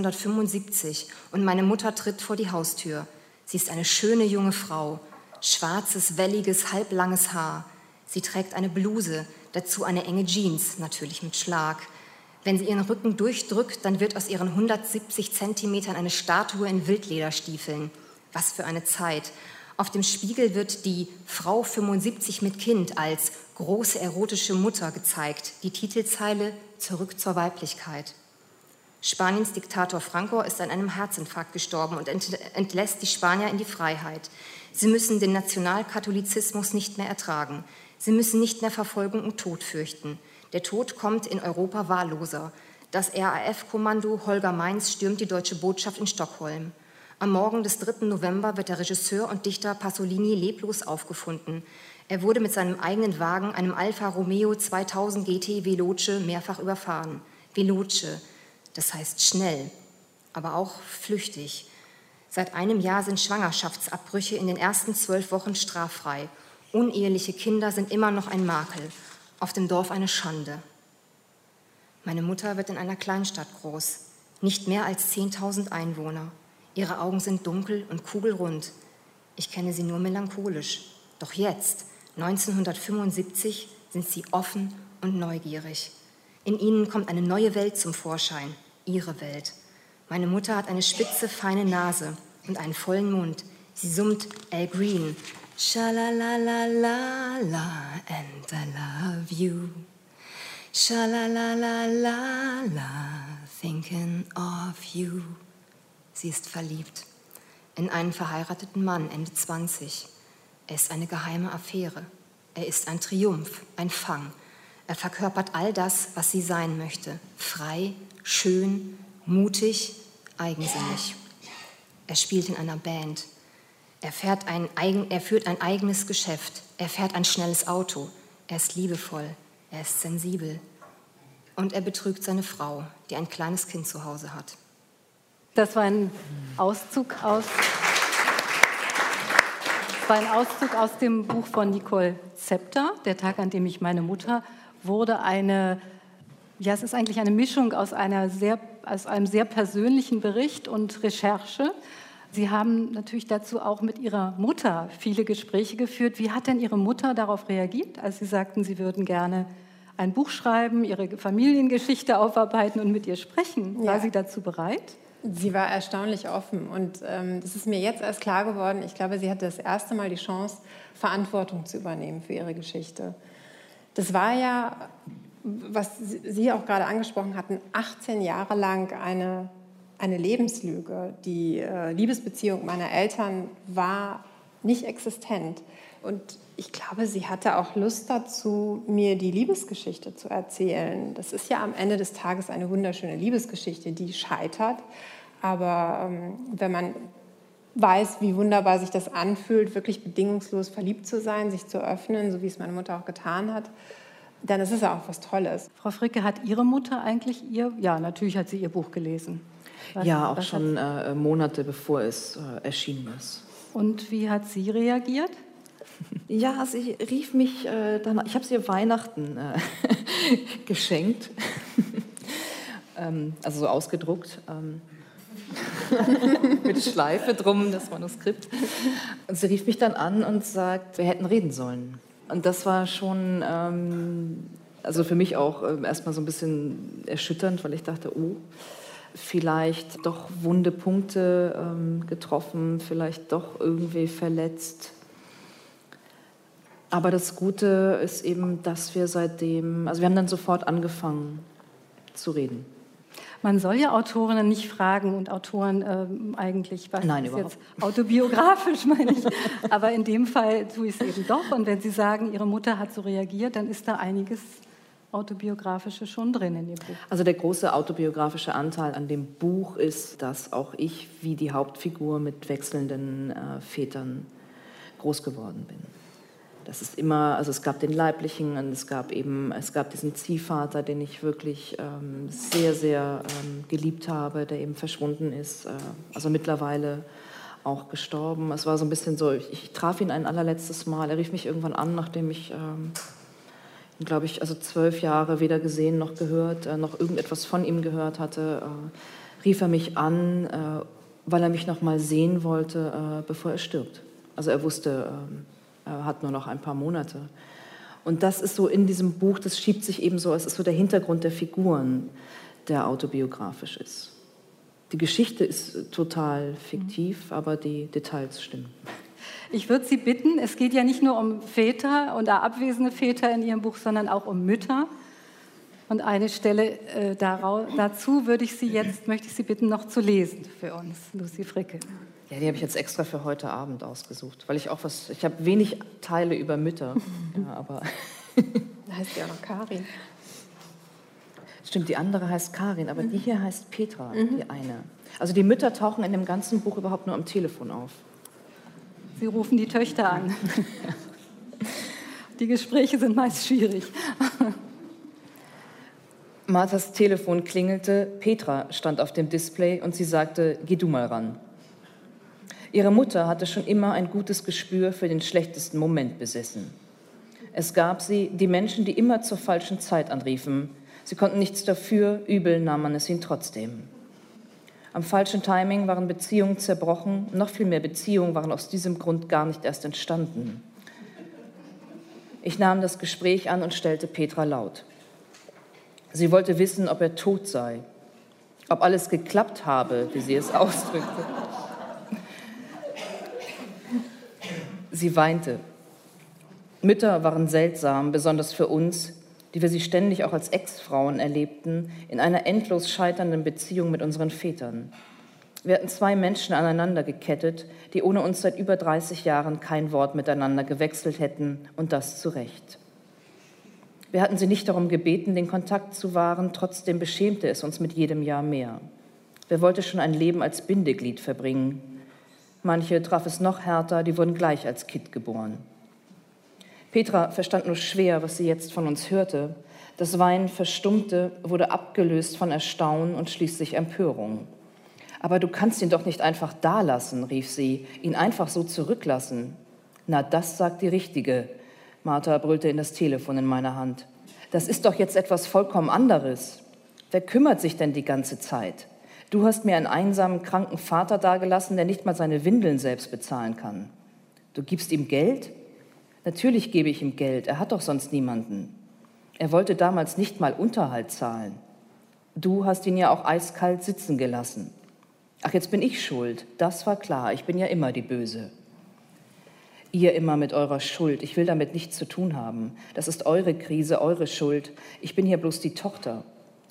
1975 und meine Mutter tritt vor die Haustür. Sie ist eine schöne junge Frau, schwarzes, welliges, halblanges Haar. Sie trägt eine Bluse, dazu eine enge Jeans, natürlich mit Schlag. Wenn sie ihren Rücken durchdrückt, dann wird aus ihren 170 Zentimetern eine Statue in Wildlederstiefeln. Was für eine Zeit. Auf dem Spiegel wird die Frau 75 mit Kind als große erotische Mutter gezeigt. Die Titelzeile Zurück zur Weiblichkeit. Spaniens Diktator Franco ist an einem Herzinfarkt gestorben und entlässt die Spanier in die Freiheit. Sie müssen den Nationalkatholizismus nicht mehr ertragen. Sie müssen nicht mehr Verfolgung und Tod fürchten. Der Tod kommt in Europa wahlloser. Das RAF-Kommando Holger Meins stürmt die deutsche Botschaft in Stockholm. Am Morgen des 3. November wird der Regisseur und Dichter Pasolini leblos aufgefunden. Er wurde mit seinem eigenen Wagen, einem Alfa Romeo 2000 GT Veloce, mehrfach überfahren. Veloce, das heißt schnell, aber auch flüchtig. Seit einem Jahr sind Schwangerschaftsabbrüche in den ersten 12 Wochen straffrei. Uneheliche Kinder sind immer noch ein Makel. Auf dem Dorf eine Schande. Meine Mutter wird in einer Kleinstadt groß. Nicht mehr als 10.000 Einwohner. Ihre Augen sind dunkel und kugelrund. Ich kenne sie nur melancholisch. Doch jetzt, 1975, sind sie offen und neugierig. In ihnen kommt eine neue Welt zum Vorschein, ihre Welt. Meine Mutter hat eine spitze, feine Nase und einen vollen Mund. Sie summt Al Green. Sha-la-la-la-la-la and I love you. Sha-la-la-la-la-la thinking of you. Sie ist verliebt in einen verheirateten Mann, Ende 20. Er ist eine geheime Affäre. Er ist ein Triumph, ein Fang. Er verkörpert all das, was sie sein möchte. Frei, schön, mutig, eigensinnig. Er spielt in einer Band. Er führt ein eigenes Geschäft. Er fährt ein schnelles Auto. Er ist liebevoll. Er ist sensibel. Und er betrügt seine Frau, die ein kleines Kind zu Hause hat. Das war ein Auszug aus dem Buch von Nicole Zepter, Der Tag, an dem ich meine Mutter wurde. Es ist eigentlich eine Mischung aus einem sehr persönlichen Bericht und Recherche. Sie haben natürlich dazu auch mit Ihrer Mutter viele Gespräche geführt. Wie hat denn Ihre Mutter darauf reagiert, als Sie sagten, Sie würden gerne ein Buch schreiben, Ihre Familiengeschichte aufarbeiten und mit ihr sprechen? War sie dazu bereit? Sie war erstaunlich offen und das ist mir jetzt erst klar geworden. Ich glaube, sie hatte das erste Mal die Chance, Verantwortung zu übernehmen für ihre Geschichte. Das war ja, was Sie auch gerade angesprochen hatten, 18 Jahre lang eine eine Lebenslüge. Die Liebesbeziehung meiner Eltern war nicht existent. Und ich glaube, sie hatte auch Lust dazu, mir die Liebesgeschichte zu erzählen. Das ist ja am Ende des Tages eine wunderschöne Liebesgeschichte, die scheitert. Aber wenn man weiß, wie wunderbar sich das anfühlt, wirklich bedingungslos verliebt zu sein, sich zu öffnen, so wie es meine Mutter auch getan hat, dann ist es ja auch was Tolles. Frau Fricke, hat Ihre Mutter eigentlich ja, natürlich hat sie Ihr Buch gelesen. Ja, auch schon Monate bevor es erschienen ist. Und wie hat sie reagiert? Ja, sie rief mich dann, ich habe sie Weihnachten geschenkt, also so ausgedruckt, mit Schleife drum, das Manuskript. Und sie rief mich dann an und sagt, wir hätten reden sollen. Und das war schon, also für mich auch erstmal so ein bisschen erschütternd, weil ich dachte, oh, vielleicht doch wunde Punkte getroffen, vielleicht doch irgendwie verletzt. Aber das Gute ist eben, dass wir seitdem, also wir haben dann sofort angefangen zu reden. Man soll ja Autorinnen nicht fragen und Autoren eigentlich, was Nein, ist überhaupt. jetzt autobiografisch, meine ich. Aber in dem Fall tue ich es eben doch. Und wenn Sie sagen, Ihre Mutter hat so reagiert, dann ist da einiges Autobiografische schon drin in dem Buch. Also der große autobiografische Anteil an dem Buch ist, dass auch ich wie die Hauptfigur mit wechselnden Vätern groß geworden bin. Das ist immer, also es gab den leiblichen und es gab diesen Ziehvater, den ich wirklich sehr, sehr geliebt habe, der eben verschwunden ist, also mittlerweile auch gestorben. Es war so ein bisschen so, ich traf ihn ein allerletztes Mal, er rief mich irgendwann an, nachdem ich ihn, glaube ich, also 12 Jahre weder gesehen noch gehört, noch irgendetwas von ihm gehört hatte, rief er mich an, weil er mich noch mal sehen wollte, bevor er stirbt. Also er wusste, er hat nur noch ein paar Monate. Und das ist so in diesem Buch, das schiebt sich eben so, es ist so der Hintergrund der Figuren, der autobiografisch ist. Die Geschichte ist total fiktiv, aber die Details stimmen. Ich würde Sie bitten, es geht ja nicht nur um Väter und abwesende Väter in Ihrem Buch, sondern auch um Mütter. Und eine Stelle dazu möchte ich Sie bitten, noch zu lesen für uns, Lucy Fricke. Ja, die habe ich jetzt extra für heute Abend ausgesucht, weil ich habe wenig Teile über Mütter, ja, aber... Da heißt sie auch noch Karin. Stimmt, die andere heißt Karin, aber die hier heißt Petra, die eine. Also die Mütter tauchen in dem ganzen Buch überhaupt nur am Telefon auf. Sie rufen die Töchter an. Die Gespräche sind meist schwierig. Marthas Telefon klingelte, Petra stand auf dem Display und sie sagte, geh du mal ran. Ihre Mutter hatte schon immer ein gutes Gespür für den schlechtesten Moment besessen. Es gab sie, die Menschen, die immer zur falschen Zeit anriefen. Sie konnten nichts dafür, übel nahm man es ihnen trotzdem. Am falschen Timing waren Beziehungen zerbrochen, noch viel mehr Beziehungen waren aus diesem Grund gar nicht erst entstanden. Ich nahm das Gespräch an und stellte Petra laut. Sie wollte wissen, ob er tot sei, ob alles geklappt habe, wie sie es ausdrückte. Sie weinte. Mütter waren seltsam, besonders für uns, die wir sie ständig auch als Ex-Frauen erlebten, in einer endlos scheiternden Beziehung mit unseren Vätern. Wir hatten 2 Menschen aneinander gekettet, die ohne uns seit über 30 Jahren kein Wort miteinander gewechselt hätten, und das zu Recht. Wir hatten sie nicht darum gebeten, den Kontakt zu wahren, trotzdem beschämte es uns mit jedem Jahr mehr. Wer wollte schon ein Leben als Bindeglied verbringen? Manche traf es noch härter, die wurden gleich als Kind geboren. Petra verstand nur schwer, was sie jetzt von uns hörte. Das Weinen verstummte, wurde abgelöst von Erstaunen und schließlich Empörung. Aber du kannst ihn doch nicht einfach dalassen, rief sie, ihn einfach so zurücklassen. Na, das sagt die Richtige. Martha brüllte in das Telefon in meiner Hand. Das ist doch jetzt etwas vollkommen anderes. Wer kümmert sich denn die ganze Zeit? Du hast mir einen einsamen, kranken Vater dagelassen, der nicht mal seine Windeln selbst bezahlen kann. Du gibst ihm Geld? Natürlich gebe ich ihm Geld, er hat doch sonst niemanden. Er wollte damals nicht mal Unterhalt zahlen. Du hast ihn ja auch eiskalt sitzen gelassen. Ach, jetzt bin ich schuld. Das war klar, ich bin ja immer die Böse. Ihr immer mit eurer Schuld, ich will damit nichts zu tun haben. Das ist eure Krise, eure Schuld. Ich bin hier bloß die Tochter.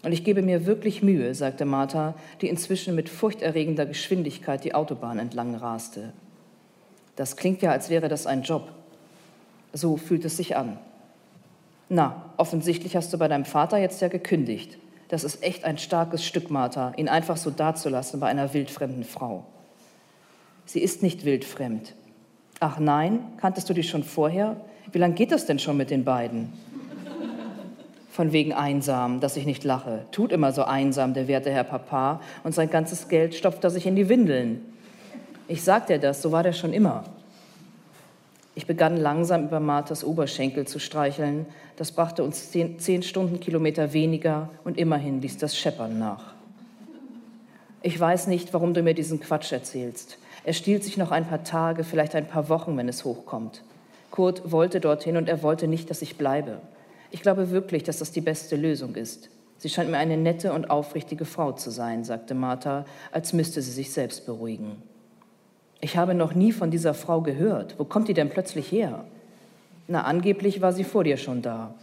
Und ich gebe mir wirklich Mühe, sagte Martha, die inzwischen mit furchterregender Geschwindigkeit die Autobahn entlang raste. Das klingt ja, als wäre das ein Job. So fühlt es sich an. Na, offensichtlich hast du bei deinem Vater jetzt ja gekündigt. Das ist echt ein starkes Stück, Martha, ihn einfach so dazulassen bei einer wildfremden Frau. Sie ist nicht wildfremd. Ach nein, kanntest du die schon vorher? Wie lange geht das denn schon mit den beiden? Von wegen einsam, dass ich nicht lache. Tut immer so einsam, der werte Herr Papa, und sein ganzes Geld stopft er sich in die Windeln. Ich sag dir das, so war der schon immer. Ich begann langsam über Marthas Oberschenkel zu streicheln. Das brachte uns 10 Stundenkilometer weniger und immerhin ließ das Scheppern nach. Ich weiß nicht, warum du mir diesen Quatsch erzählst. Er stiehlt sich noch ein paar Tage, vielleicht ein paar Wochen, wenn es hochkommt. Kurt wollte dorthin und er wollte nicht, dass ich bleibe. Ich glaube wirklich, dass das die beste Lösung ist. Sie scheint mir eine nette und aufrichtige Frau zu sein, sagte Martha, als müsste sie sich selbst beruhigen. Ich habe noch nie von dieser Frau gehört. Wo kommt die denn plötzlich her? Na, angeblich war sie vor dir schon da.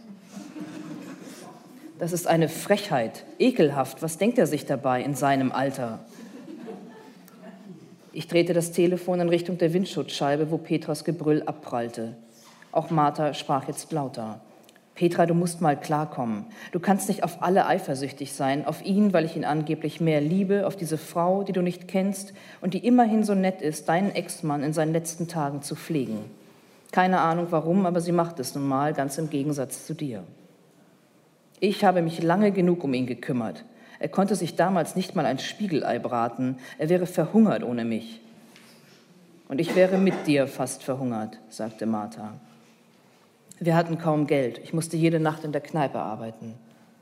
Das ist eine Frechheit, ekelhaft. Was denkt er sich dabei in seinem Alter? Ich drehte das Telefon in Richtung der Windschutzscheibe, wo Petras Gebrüll abprallte. Auch Martha sprach jetzt lauter. Petra, du musst mal klarkommen. Du kannst nicht auf alle eifersüchtig sein, auf ihn, weil ich ihn angeblich mehr liebe, auf diese Frau, die du nicht kennst und die immerhin so nett ist, deinen Ex-Mann in seinen letzten Tagen zu pflegen. Keine Ahnung warum, aber sie macht es nun mal, ganz im Gegensatz zu dir. Ich habe mich lange genug um ihn gekümmert. Er konnte sich damals nicht mal ein Spiegelei braten. Er wäre verhungert ohne mich. Und ich wäre mit dir fast verhungert, sagte Martha. Wir hatten kaum Geld. Ich musste jede Nacht in der Kneipe arbeiten.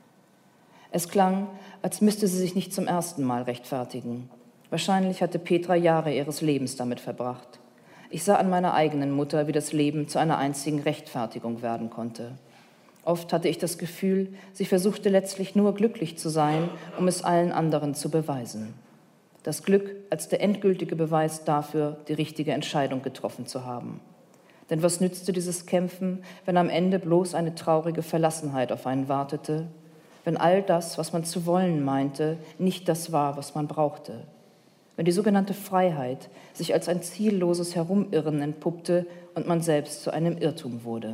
Es klang, als müsste sie sich nicht zum ersten Mal rechtfertigen. Wahrscheinlich hatte Petra Jahre ihres Lebens damit verbracht. Ich sah an meiner eigenen Mutter, wie das Leben zu einer einzigen Rechtfertigung werden konnte. Oft hatte ich das Gefühl, sie versuchte letztlich nur glücklich zu sein, um es allen anderen zu beweisen. Das Glück als der endgültige Beweis dafür, die richtige Entscheidung getroffen zu haben. Denn was nützte dieses Kämpfen, wenn am Ende bloß eine traurige Verlassenheit auf einen wartete, wenn all das, was man zu wollen meinte, nicht das war, was man brauchte, wenn die sogenannte Freiheit sich als ein zielloses Herumirren entpuppte und man selbst zu einem Irrtum wurde.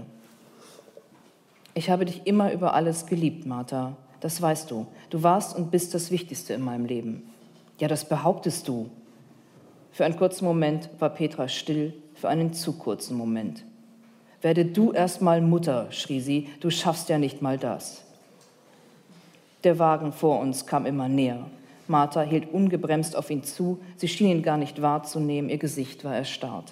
Ich habe dich immer über alles geliebt, Martha, das weißt du. Du warst und bist das Wichtigste in meinem Leben. Ja, das behauptest du. Für einen kurzen Moment war Petra still, für einen zu kurzen Moment. Werde du erst mal Mutter, schrie sie, du schaffst ja nicht mal das. Der Wagen vor uns kam immer näher. Martha hielt ungebremst auf ihn zu, sie schien ihn gar nicht wahrzunehmen, ihr Gesicht war erstarrt.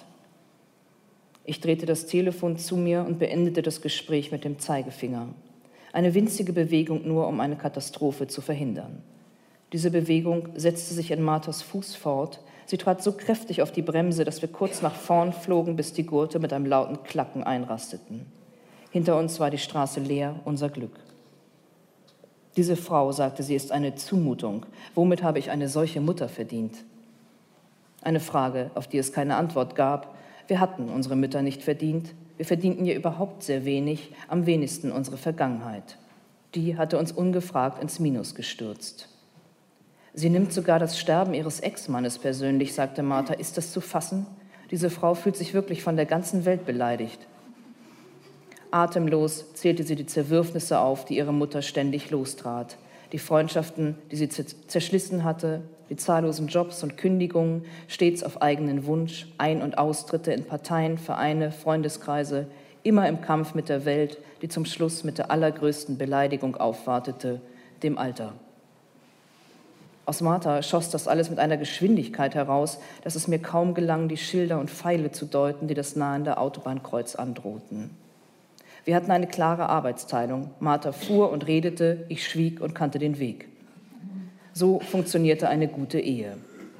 Ich drehte das Telefon zu mir und beendete das Gespräch mit dem Zeigefinger. Eine winzige Bewegung nur, um eine Katastrophe zu verhindern. Diese Bewegung setzte sich in Marthas Fuß fort. Sie trat so kräftig auf die Bremse, dass wir kurz nach vorn flogen, bis die Gurte mit einem lauten Klacken einrasteten. Hinter uns war die Straße leer, unser Glück. Diese Frau, sagte sie, ist eine Zumutung. Womit habe ich eine solche Mutter verdient? Eine Frage, auf die es keine Antwort gab. Wir hatten unsere Mütter nicht verdient. Wir verdienten ihr überhaupt sehr wenig, am wenigsten unsere Vergangenheit. Die hatte uns ungefragt ins Minus gestürzt. Sie nimmt sogar das Sterben ihres Ex-Mannes persönlich, sagte Martha. Ist das zu fassen? Diese Frau fühlt sich wirklich von der ganzen Welt beleidigt. Atemlos zählte sie die Zerwürfnisse auf, die ihre Mutter ständig lostrat. Die Freundschaften, die sie zerschlissen hatte, die zahllosen Jobs und Kündigungen, stets auf eigenen Wunsch, Ein- und Austritte in Parteien, Vereine, Freundeskreise, immer im Kampf mit der Welt, die zum Schluss mit der allergrößten Beleidigung aufwartete, dem Alter. Aus Martha schoss das alles mit einer Geschwindigkeit heraus, dass es mir kaum gelang, die Schilder und Pfeile zu deuten, die das nahende Autobahnkreuz androhten. Wir hatten eine klare Arbeitsteilung. Martha fuhr und redete, ich schwieg und kannte den Weg. So funktionierte eine gute Ehe.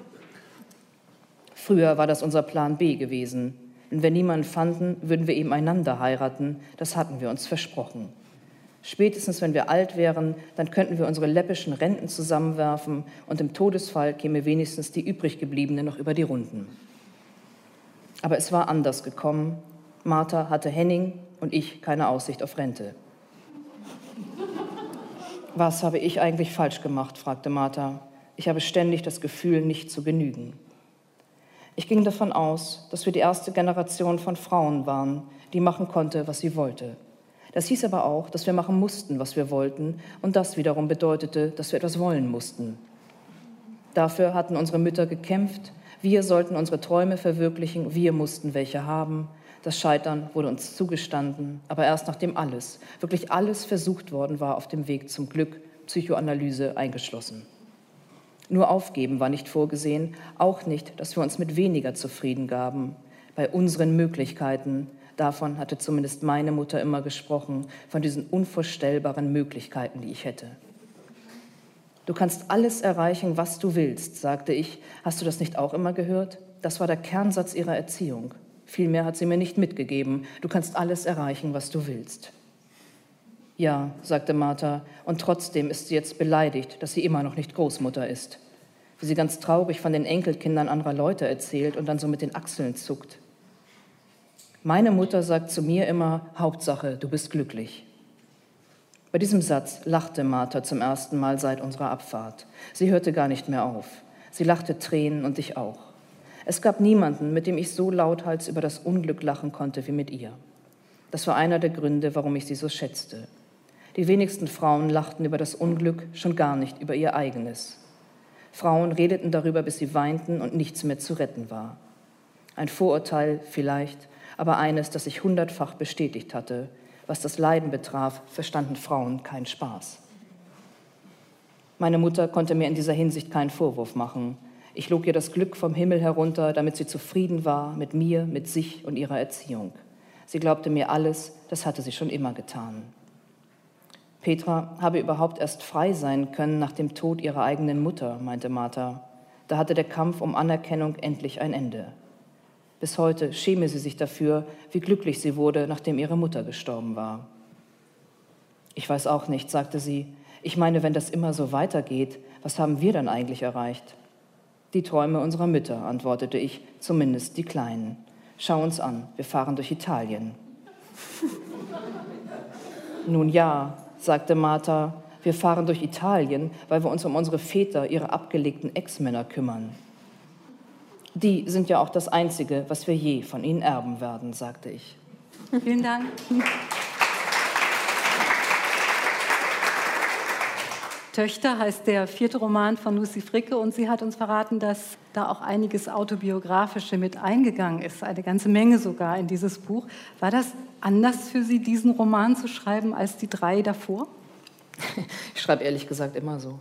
Früher war das unser Plan B gewesen. Wenn wir niemanden fanden, würden wir eben einander heiraten. Das hatten wir uns versprochen. Spätestens, wenn wir alt wären, dann könnten wir unsere läppischen Renten zusammenwerfen und im Todesfall käme wenigstens die übrig gebliebene noch über die Runden. Aber es war anders gekommen. Martha hatte Henning und ich keine Aussicht auf Rente. Was habe ich eigentlich falsch gemacht, fragte Martha. Ich habe ständig das Gefühl, nicht zu genügen. Ich ging davon aus, dass wir die erste Generation von Frauen waren, die machen konnte, was sie wollte. Das hieß aber auch, dass wir machen mussten, was wir wollten, und das wiederum bedeutete, dass wir etwas wollen mussten. Dafür hatten unsere Mütter gekämpft, wir sollten unsere Träume verwirklichen, wir mussten welche haben. Das Scheitern wurde uns zugestanden, aber erst nachdem alles, wirklich alles versucht worden war auf dem Weg zum Glück, Psychoanalyse eingeschlossen. Nur aufgeben war nicht vorgesehen, auch nicht, dass wir uns mit weniger zufrieden gaben. Bei unseren Möglichkeiten, davon hatte zumindest meine Mutter immer gesprochen, von diesen unvorstellbaren Möglichkeiten, die ich hätte. Du kannst alles erreichen, was du willst, sagte ich. Hast du das nicht auch immer gehört? Das war der Kernsatz ihrer Erziehung. Viel mehr hat sie mir nicht mitgegeben. Du kannst alles erreichen, was du willst. Ja, sagte Martha, und trotzdem ist sie jetzt beleidigt, dass sie immer noch nicht Großmutter ist. Wie sie ganz traurig von den Enkelkindern anderer Leute erzählt und dann so mit den Achseln zuckt. Meine Mutter sagt zu mir immer, Hauptsache, du bist glücklich. Bei diesem Satz lachte Martha zum ersten Mal seit unserer Abfahrt. Sie hörte gar nicht mehr auf. Sie lachte Tränen und ich auch. Es gab niemanden, mit dem ich so lauthals über das Unglück lachen konnte wie mit ihr. Das war einer der Gründe, warum ich sie so schätzte. Die wenigsten Frauen lachten über das Unglück, schon gar nicht über ihr eigenes. Frauen redeten darüber, bis sie weinten und nichts mehr zu retten war. Ein Vorurteil vielleicht, aber eines, das sich 100-fach bestätigt hatte. Was das Leiden betraf, verstanden Frauen keinen Spaß. Meine Mutter konnte mir in dieser Hinsicht keinen Vorwurf machen. Ich log ihr das Glück vom Himmel herunter, damit sie zufrieden war mit mir, mit sich und ihrer Erziehung. Sie glaubte mir alles, das hatte sie schon immer getan. Petra habe überhaupt erst frei sein können nach dem Tod ihrer eigenen Mutter, meinte Martha. Da hatte der Kampf um Anerkennung endlich ein Ende. Bis heute schäme sie sich dafür, wie glücklich sie wurde, nachdem ihre Mutter gestorben war. Ich weiß auch nicht, sagte sie. Ich meine, wenn das immer so weitergeht, was haben wir dann eigentlich erreicht? Die Träume unserer Mütter, antwortete ich, zumindest die Kleinen. Schau uns an, wir fahren durch Italien. Nun ja, sagte Martha, wir fahren durch Italien, weil wir uns um unsere Väter, ihre abgelegten Ex-Männer kümmern. Die sind ja auch das Einzige, was wir je von ihnen erben werden, sagte ich. Vielen Dank. Töchter heißt der 4. Roman von Lucy Fricke und sie hat uns verraten, dass da auch einiges Autobiografische mit eingegangen ist, eine ganze Menge sogar in dieses Buch. War das anders für Sie, diesen Roman zu schreiben, als die 3 davor? Ich schreibe ehrlich gesagt immer so.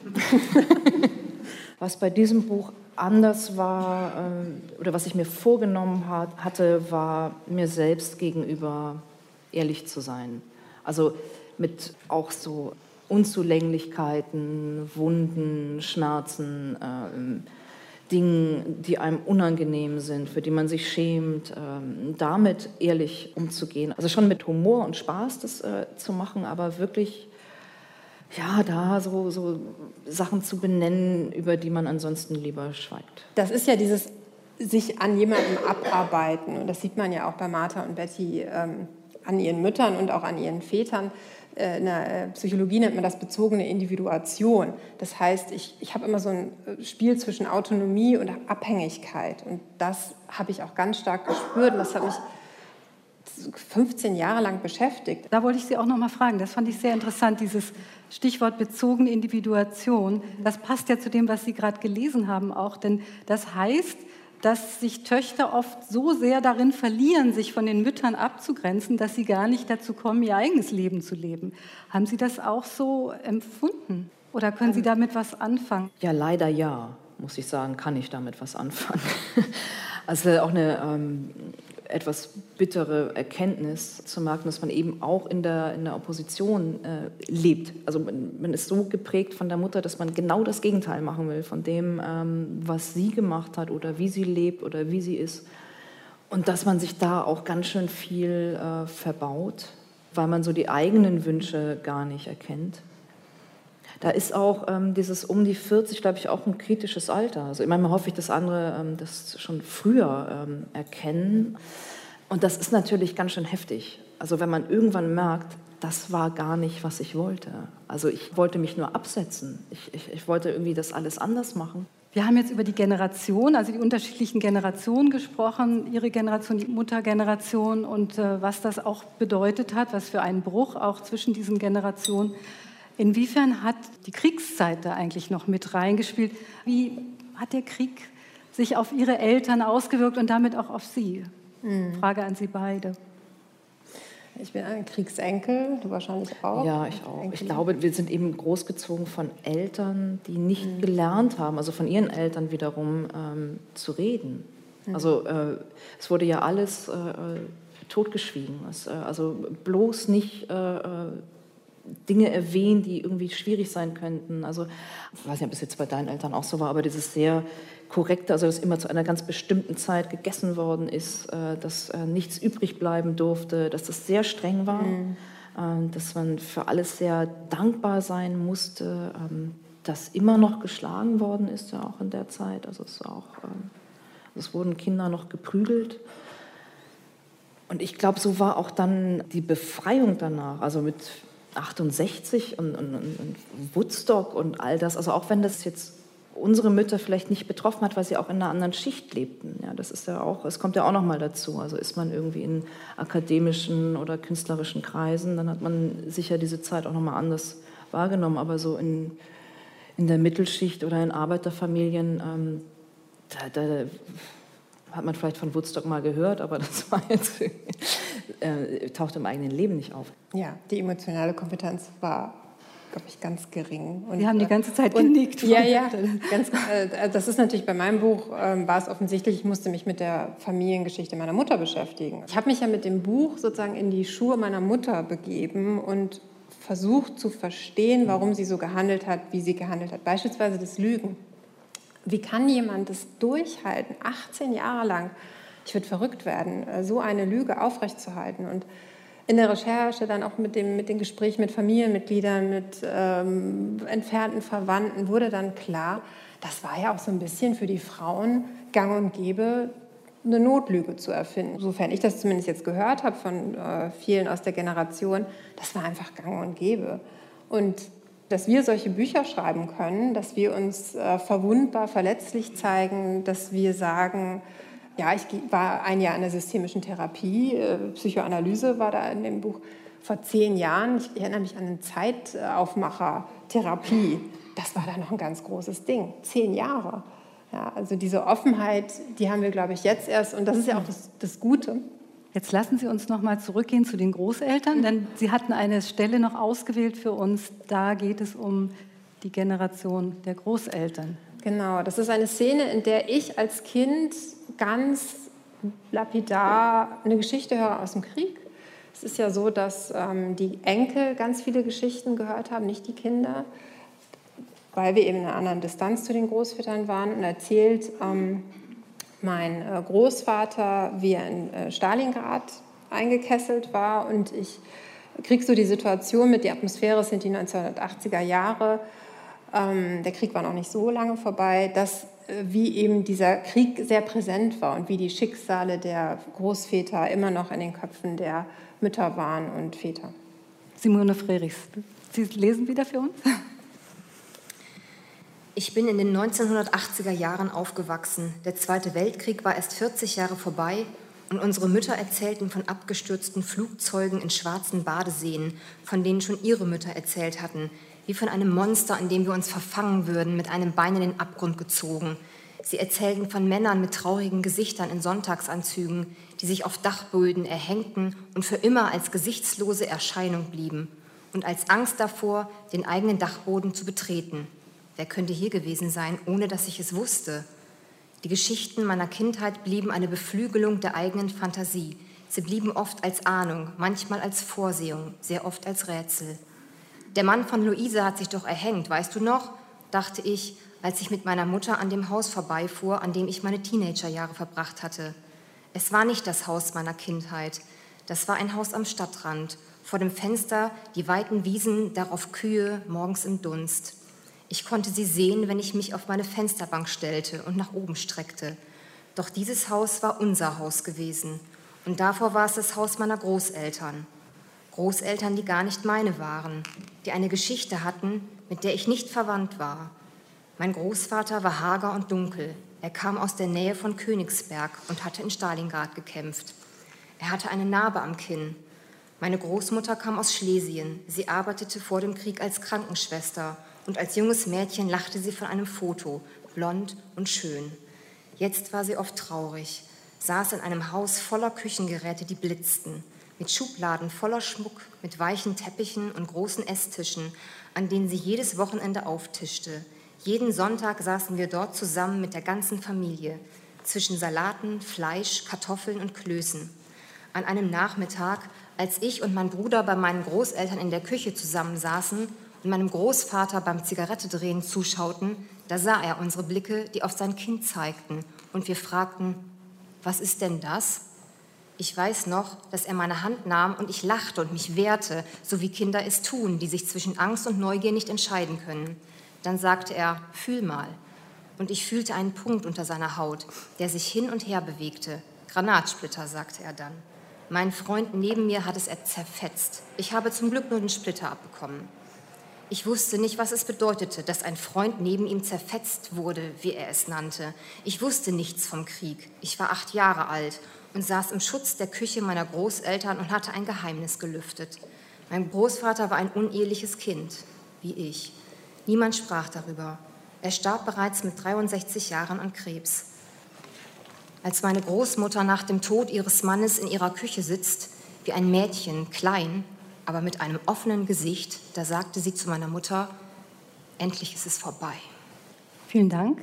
Was bei diesem Buch anders war oder was ich mir vorgenommen hatte, war mir selbst gegenüber ehrlich zu sein. Also mit auch so Unzulänglichkeiten, Wunden, Schmerzen, Dingen, die einem unangenehm sind, für die man sich schämt, damit ehrlich umzugehen. Also schon mit Humor und Spaß das zu machen, aber wirklich ja, da so Sachen zu benennen, über die man ansonsten lieber schweigt. Das ist ja dieses sich an jemandem abarbeiten. Und das sieht man ja auch bei Martha und Betty an ihren Müttern und auch an ihren Vätern. In der Psychologie nennt man das bezogene Individuation. Das heißt, ich habe immer so ein Spiel zwischen Autonomie und Abhängigkeit. Und das habe ich auch ganz stark gespürt. Und das hat mich 15 Jahre lang beschäftigt. Da wollte ich Sie auch noch mal fragen. Das fand ich sehr interessant, dieses Stichwort bezogene Individuation. Das passt ja zu dem, was Sie gerade gelesen haben auch. Denn das heißt, dass sich Töchter oft so sehr darin verlieren, sich von den Müttern abzugrenzen, dass sie gar nicht dazu kommen, ihr eigenes Leben zu leben. Haben Sie das auch so empfunden? Oder können Sie damit was anfangen? Ja, leider ja, muss ich sagen, kann ich damit was anfangen. Also auch eine etwas bittere Erkenntnis zu merken, dass man eben auch in der Opposition lebt. Also man ist so geprägt von der Mutter, dass man genau das Gegenteil machen will von dem, was sie gemacht hat oder wie sie lebt oder wie sie ist. Und dass man sich da auch ganz schön viel verbaut, weil man so die eigenen Wünsche gar nicht erkennt. Da ist auch dieses um die 40, glaube ich, auch ein kritisches Alter. Also manchmal hoffe ich, dass andere das schon früher erkennen. Und das ist natürlich ganz schön heftig. Also wenn man irgendwann merkt, das war gar nicht, was ich wollte. Also ich wollte mich nur absetzen. Ich wollte irgendwie das alles anders machen. Wir haben jetzt über die Generation, also die unterschiedlichen Generationen gesprochen, Ihre Generation, die Muttergeneration und was das auch bedeutet hat, was für einen Bruch auch zwischen diesen Generationen. Inwiefern hat die Kriegszeit da eigentlich noch mit reingespielt? Wie hat der Krieg sich auf Ihre Eltern ausgewirkt und damit auch auf Sie? Frage an Sie beide. Ich bin ein Kriegsenkel, du wahrscheinlich auch. Ja, ich auch. Ich glaube, wir sind eben großgezogen von Eltern, die nicht gelernt haben, also von ihren Eltern wiederum zu reden. Also es wurde ja alles totgeschwiegen. Also bloß nicht Dinge erwähnen, die irgendwie schwierig sein könnten. Also ich weiß nicht, ob es jetzt bei deinen Eltern auch so war, aber dieses sehr korrekte, also dass immer zu einer ganz bestimmten Zeit gegessen worden ist, dass nichts übrig bleiben durfte, dass das sehr streng war, dass man für alles sehr dankbar sein musste, dass immer noch geschlagen worden ist, ja auch in der Zeit. Also es wurden Kinder noch geprügelt. Und ich glaube, so war auch dann die Befreiung danach, also mit 68 und Woodstock und all das, also auch wenn das jetzt unsere Mütter vielleicht nicht betroffen hat, weil sie auch in einer anderen Schicht lebten. Ja, das ist ja auch, es kommt ja auch noch mal dazu. Also ist man irgendwie in akademischen oder künstlerischen Kreisen, dann hat man sicher diese Zeit auch noch mal anders wahrgenommen. Aber so in der Mittelschicht oder in Arbeiterfamilien, da hat man vielleicht von Woodstock mal gehört, aber das war jetzt taucht im eigenen Leben nicht auf. Ja, die emotionale Kompetenz war, glaube ich, ganz gering. Und, wir haben die ganze Zeit genickt. Ja, das ist natürlich bei meinem Buch, war es offensichtlich, ich musste mich mit der Familiengeschichte meiner Mutter beschäftigen. Ich habe mich ja mit dem Buch sozusagen in die Schuhe meiner Mutter begeben und versucht zu verstehen, warum sie so gehandelt hat, wie sie gehandelt hat. Beispielsweise das Lügen. Wie kann jemand das durchhalten, 18 Jahre lang? Ich würde verrückt werden, so eine Lüge aufrechtzuerhalten. Und in der Recherche dann auch mit den Gesprächen mit Familienmitgliedern, mit entfernten Verwandten wurde dann klar, das war ja auch so ein bisschen für die Frauen gang und gäbe, eine Notlüge zu erfinden. Sofern ich das zumindest jetzt gehört habe von vielen aus der Generation, das war einfach gang und gäbe. Und dass wir solche Bücher schreiben können, dass wir uns verwundbar, verletzlich zeigen, dass wir sagen, ja, ich war ein Jahr in der systemischen Therapie, Psychoanalyse war da in dem Buch vor 10 Jahren. Ich erinnere mich an eine Zeitaufmacher-Therapie. Das war da noch ein ganz großes Ding. 10 Jahre. Ja, also diese Offenheit, die haben wir, glaube ich, jetzt erst. Und das ist ja auch das Gute. Jetzt lassen Sie uns noch mal zurückgehen zu den Großeltern, denn Sie hatten eine Stelle noch ausgewählt für uns. Da geht es um die Generation der Großeltern. Genau, das ist eine Szene, in der ich als Kind ganz lapidar eine Geschichte höre aus dem Krieg. Es ist ja so, dass die Enkel ganz viele Geschichten gehört haben, nicht die Kinder, weil wir eben in einer anderen Distanz zu den Großvätern waren. Und erzählt mein Großvater, wie er in Stalingrad eingekesselt war. Und ich kriege so die Situation mit, die Atmosphäre sind die 1980er Jahre. Der Krieg war noch nicht so lange vorbei, dass wie eben dieser Krieg sehr präsent war und wie die Schicksale der Großväter immer noch in den Köpfen der Mütter waren und Väter. Simone Frerichs, Sie lesen wieder für uns? Ich bin in den 1980er Jahren aufgewachsen. Der Zweite Weltkrieg war erst 40 Jahre vorbei und unsere Mütter erzählten von abgestürzten Flugzeugen in schwarzen Badeseen, von denen schon ihre Mütter erzählt hatten, wie von einem Monster, in dem wir uns verfangen würden, mit einem Bein in den Abgrund gezogen. Sie erzählten von Männern mit traurigen Gesichtern in Sonntagsanzügen, die sich auf Dachböden erhängten und für immer als gesichtslose Erscheinung blieben und als Angst davor, den eigenen Dachboden zu betreten. Wer könnte hier gewesen sein, ohne dass ich es wusste? Die Geschichten meiner Kindheit blieben eine Beflügelung der eigenen Fantasie. Sie blieben oft als Ahnung, manchmal als Vorsehung, sehr oft als Rätsel. Der Mann von Luise hat sich doch erhängt, weißt du noch? Dachte ich, als ich mit meiner Mutter an dem Haus vorbeifuhr, an dem ich meine Teenagerjahre verbracht hatte. Es war nicht das Haus meiner Kindheit. Das war ein Haus am Stadtrand. Vor dem Fenster die weiten Wiesen, darauf Kühe, morgens im Dunst. Ich konnte sie sehen, wenn ich mich auf meine Fensterbank stellte und nach oben streckte. Doch dieses Haus war unser Haus gewesen. Und davor war es das Haus meiner Großeltern. Großeltern, die gar nicht meine waren, die eine Geschichte hatten, mit der ich nicht verwandt war. Mein Großvater war hager und dunkel. Er kam aus der Nähe von Königsberg und hatte in Stalingrad gekämpft. Er hatte eine Narbe am Kinn. Meine Großmutter kam aus Schlesien. Sie arbeitete vor dem Krieg als Krankenschwester und als junges Mädchen lachte sie von einem Foto, blond und schön. Jetzt war sie oft traurig, saß in einem Haus voller Küchengeräte, die blitzten, mit Schubladen voller Schmuck, mit weichen Teppichen und großen Esstischen, an denen sie jedes Wochenende auftischte. Jeden Sonntag saßen wir dort zusammen mit der ganzen Familie, zwischen Salaten, Fleisch, Kartoffeln und Klößen. An einem Nachmittag, als ich und mein Bruder bei meinen Großeltern in der Küche zusammensaßen und meinem Großvater beim Zigarettedrehen zuschauten, da sah er unsere Blicke, die auf sein Kind zeigten, und wir fragten: Was ist denn das? Ich weiß noch, dass er meine Hand nahm und ich lachte und mich wehrte, so wie Kinder es tun, die sich zwischen Angst und Neugier nicht entscheiden können. Dann sagte er: Fühl mal. Und ich fühlte einen Punkt unter seiner Haut, der sich hin und her bewegte. Granatsplitter, sagte er dann. Mein Freund neben mir hat es zerfetzt. Ich habe zum Glück nur den Splitter abbekommen. Ich wusste nicht, was es bedeutete, dass ein Freund neben ihm zerfetzt wurde, wie er es nannte. Ich wusste nichts vom Krieg. Ich war 8 Jahre alt und saß im Schutz der Küche meiner Großeltern und hatte ein Geheimnis gelüftet. Mein Großvater war ein uneheliches Kind, wie ich. Niemand sprach darüber. Er starb bereits mit 63 Jahren an Krebs. Als meine Großmutter nach dem Tod ihres Mannes in ihrer Küche sitzt, wie ein Mädchen, klein, aber mit einem offenen Gesicht, da sagte sie zu meiner Mutter: Endlich ist es vorbei. Vielen Dank.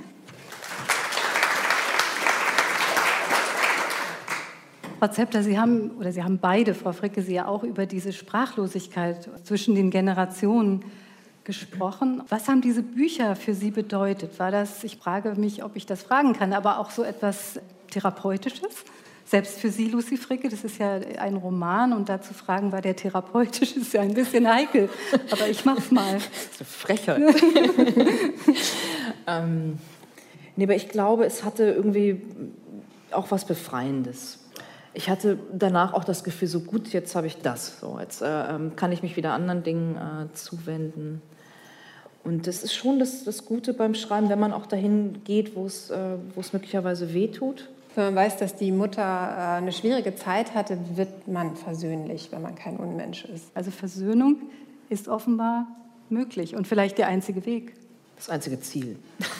Frau Zepter, Sie haben beide, Frau Fricke, Sie ja auch über diese Sprachlosigkeit zwischen den Generationen gesprochen. Was haben diese Bücher für Sie bedeutet? War das, ich frage mich, ob ich das fragen kann, aber auch so etwas Therapeutisches? Selbst für Sie, Lucy Fricke, das ist ja ein Roman, und da zu fragen, war der therapeutisch, ist ja ein bisschen heikel, aber ich mach's mal. Das ist eine Frechheit. Nee, aber ich glaube, es hatte irgendwie auch was Befreiendes. Ich hatte danach auch das Gefühl, so gut, jetzt habe ich das. So, jetzt kann ich mich wieder anderen Dingen zuwenden. Und das ist schon das Gute beim Schreiben, wenn man auch dahin geht, wo es möglicherweise wehtut. Wenn man weiß, dass die Mutter eine schwierige Zeit hatte, wird man versöhnlich, wenn man kein Unmensch ist. Also Versöhnung ist offenbar möglich und vielleicht der einzige Weg. Das einzige Ziel.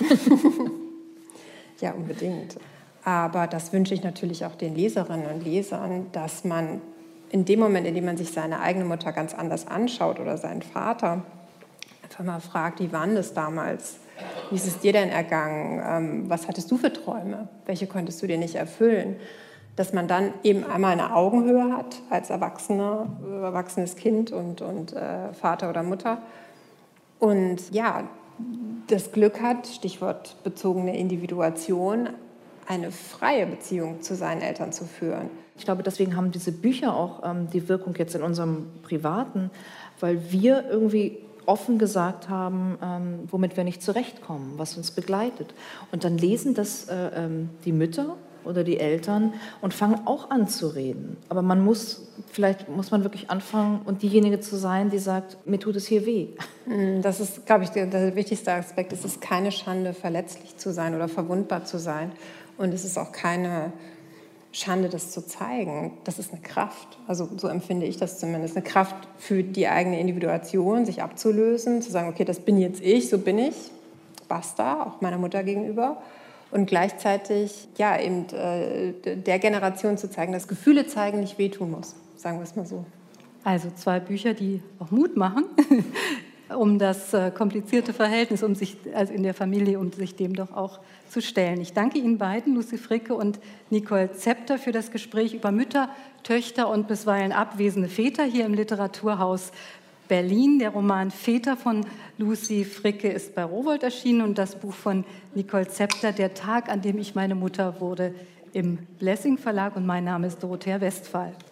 Ja, unbedingt. Aber das wünsche ich natürlich auch den Leserinnen und Lesern, dass man in dem Moment, in dem man sich seine eigene Mutter ganz anders anschaut oder seinen Vater, einfach mal fragt: Wie war denn das damals? Wie ist es dir denn ergangen? Was hattest du für Träume? Welche konntest du dir nicht erfüllen? Dass man dann eben einmal eine Augenhöhe hat als erwachsenes Kind und Vater oder Mutter. Und ja, das Glück hat, Stichwort bezogene Individuation, eine freie Beziehung zu seinen Eltern zu führen. Ich glaube, deswegen haben diese Bücher auch die Wirkung jetzt in unserem Privaten, weil wir irgendwie offen gesagt haben, womit wir nicht zurechtkommen, was uns begleitet. Und dann lesen das die Mütter oder die Eltern und fangen auch an zu reden. Aber vielleicht muss man wirklich anfangen und diejenige zu sein, die sagt: Mir tut es hier weh. Das ist, glaube ich, der wichtigste Aspekt. Es ist keine Schande, verletzlich zu sein oder verwundbar zu sein. Und es ist auch keine Schande, das zu zeigen. Das ist eine Kraft. Also so empfinde ich das zumindest. Eine Kraft für die eigene Individuation, sich abzulösen, zu sagen: Okay, das bin jetzt ich, so bin ich, basta, auch meiner Mutter gegenüber. Und gleichzeitig ja, eben der Generation zu zeigen, dass Gefühle zeigen nicht wehtun muss, sagen wir es mal so. Also 2 Bücher, die auch Mut machen, um das komplizierte Verhältnis also in der Familie, um sich dem doch auch zu stellen. Ich danke Ihnen beiden, Lucy Fricke und Nicole Zepter, für das Gespräch über Mütter, Töchter und bisweilen abwesende Väter hier im Literaturhaus Berlin. Der Roman Väter von Lucy Fricke ist bei Rowohlt erschienen und das Buch von Nicole Zepter, Der Tag, an dem ich meine Mutter wurde, im Blessing Verlag. Und mein Name ist Dorothea Westphal.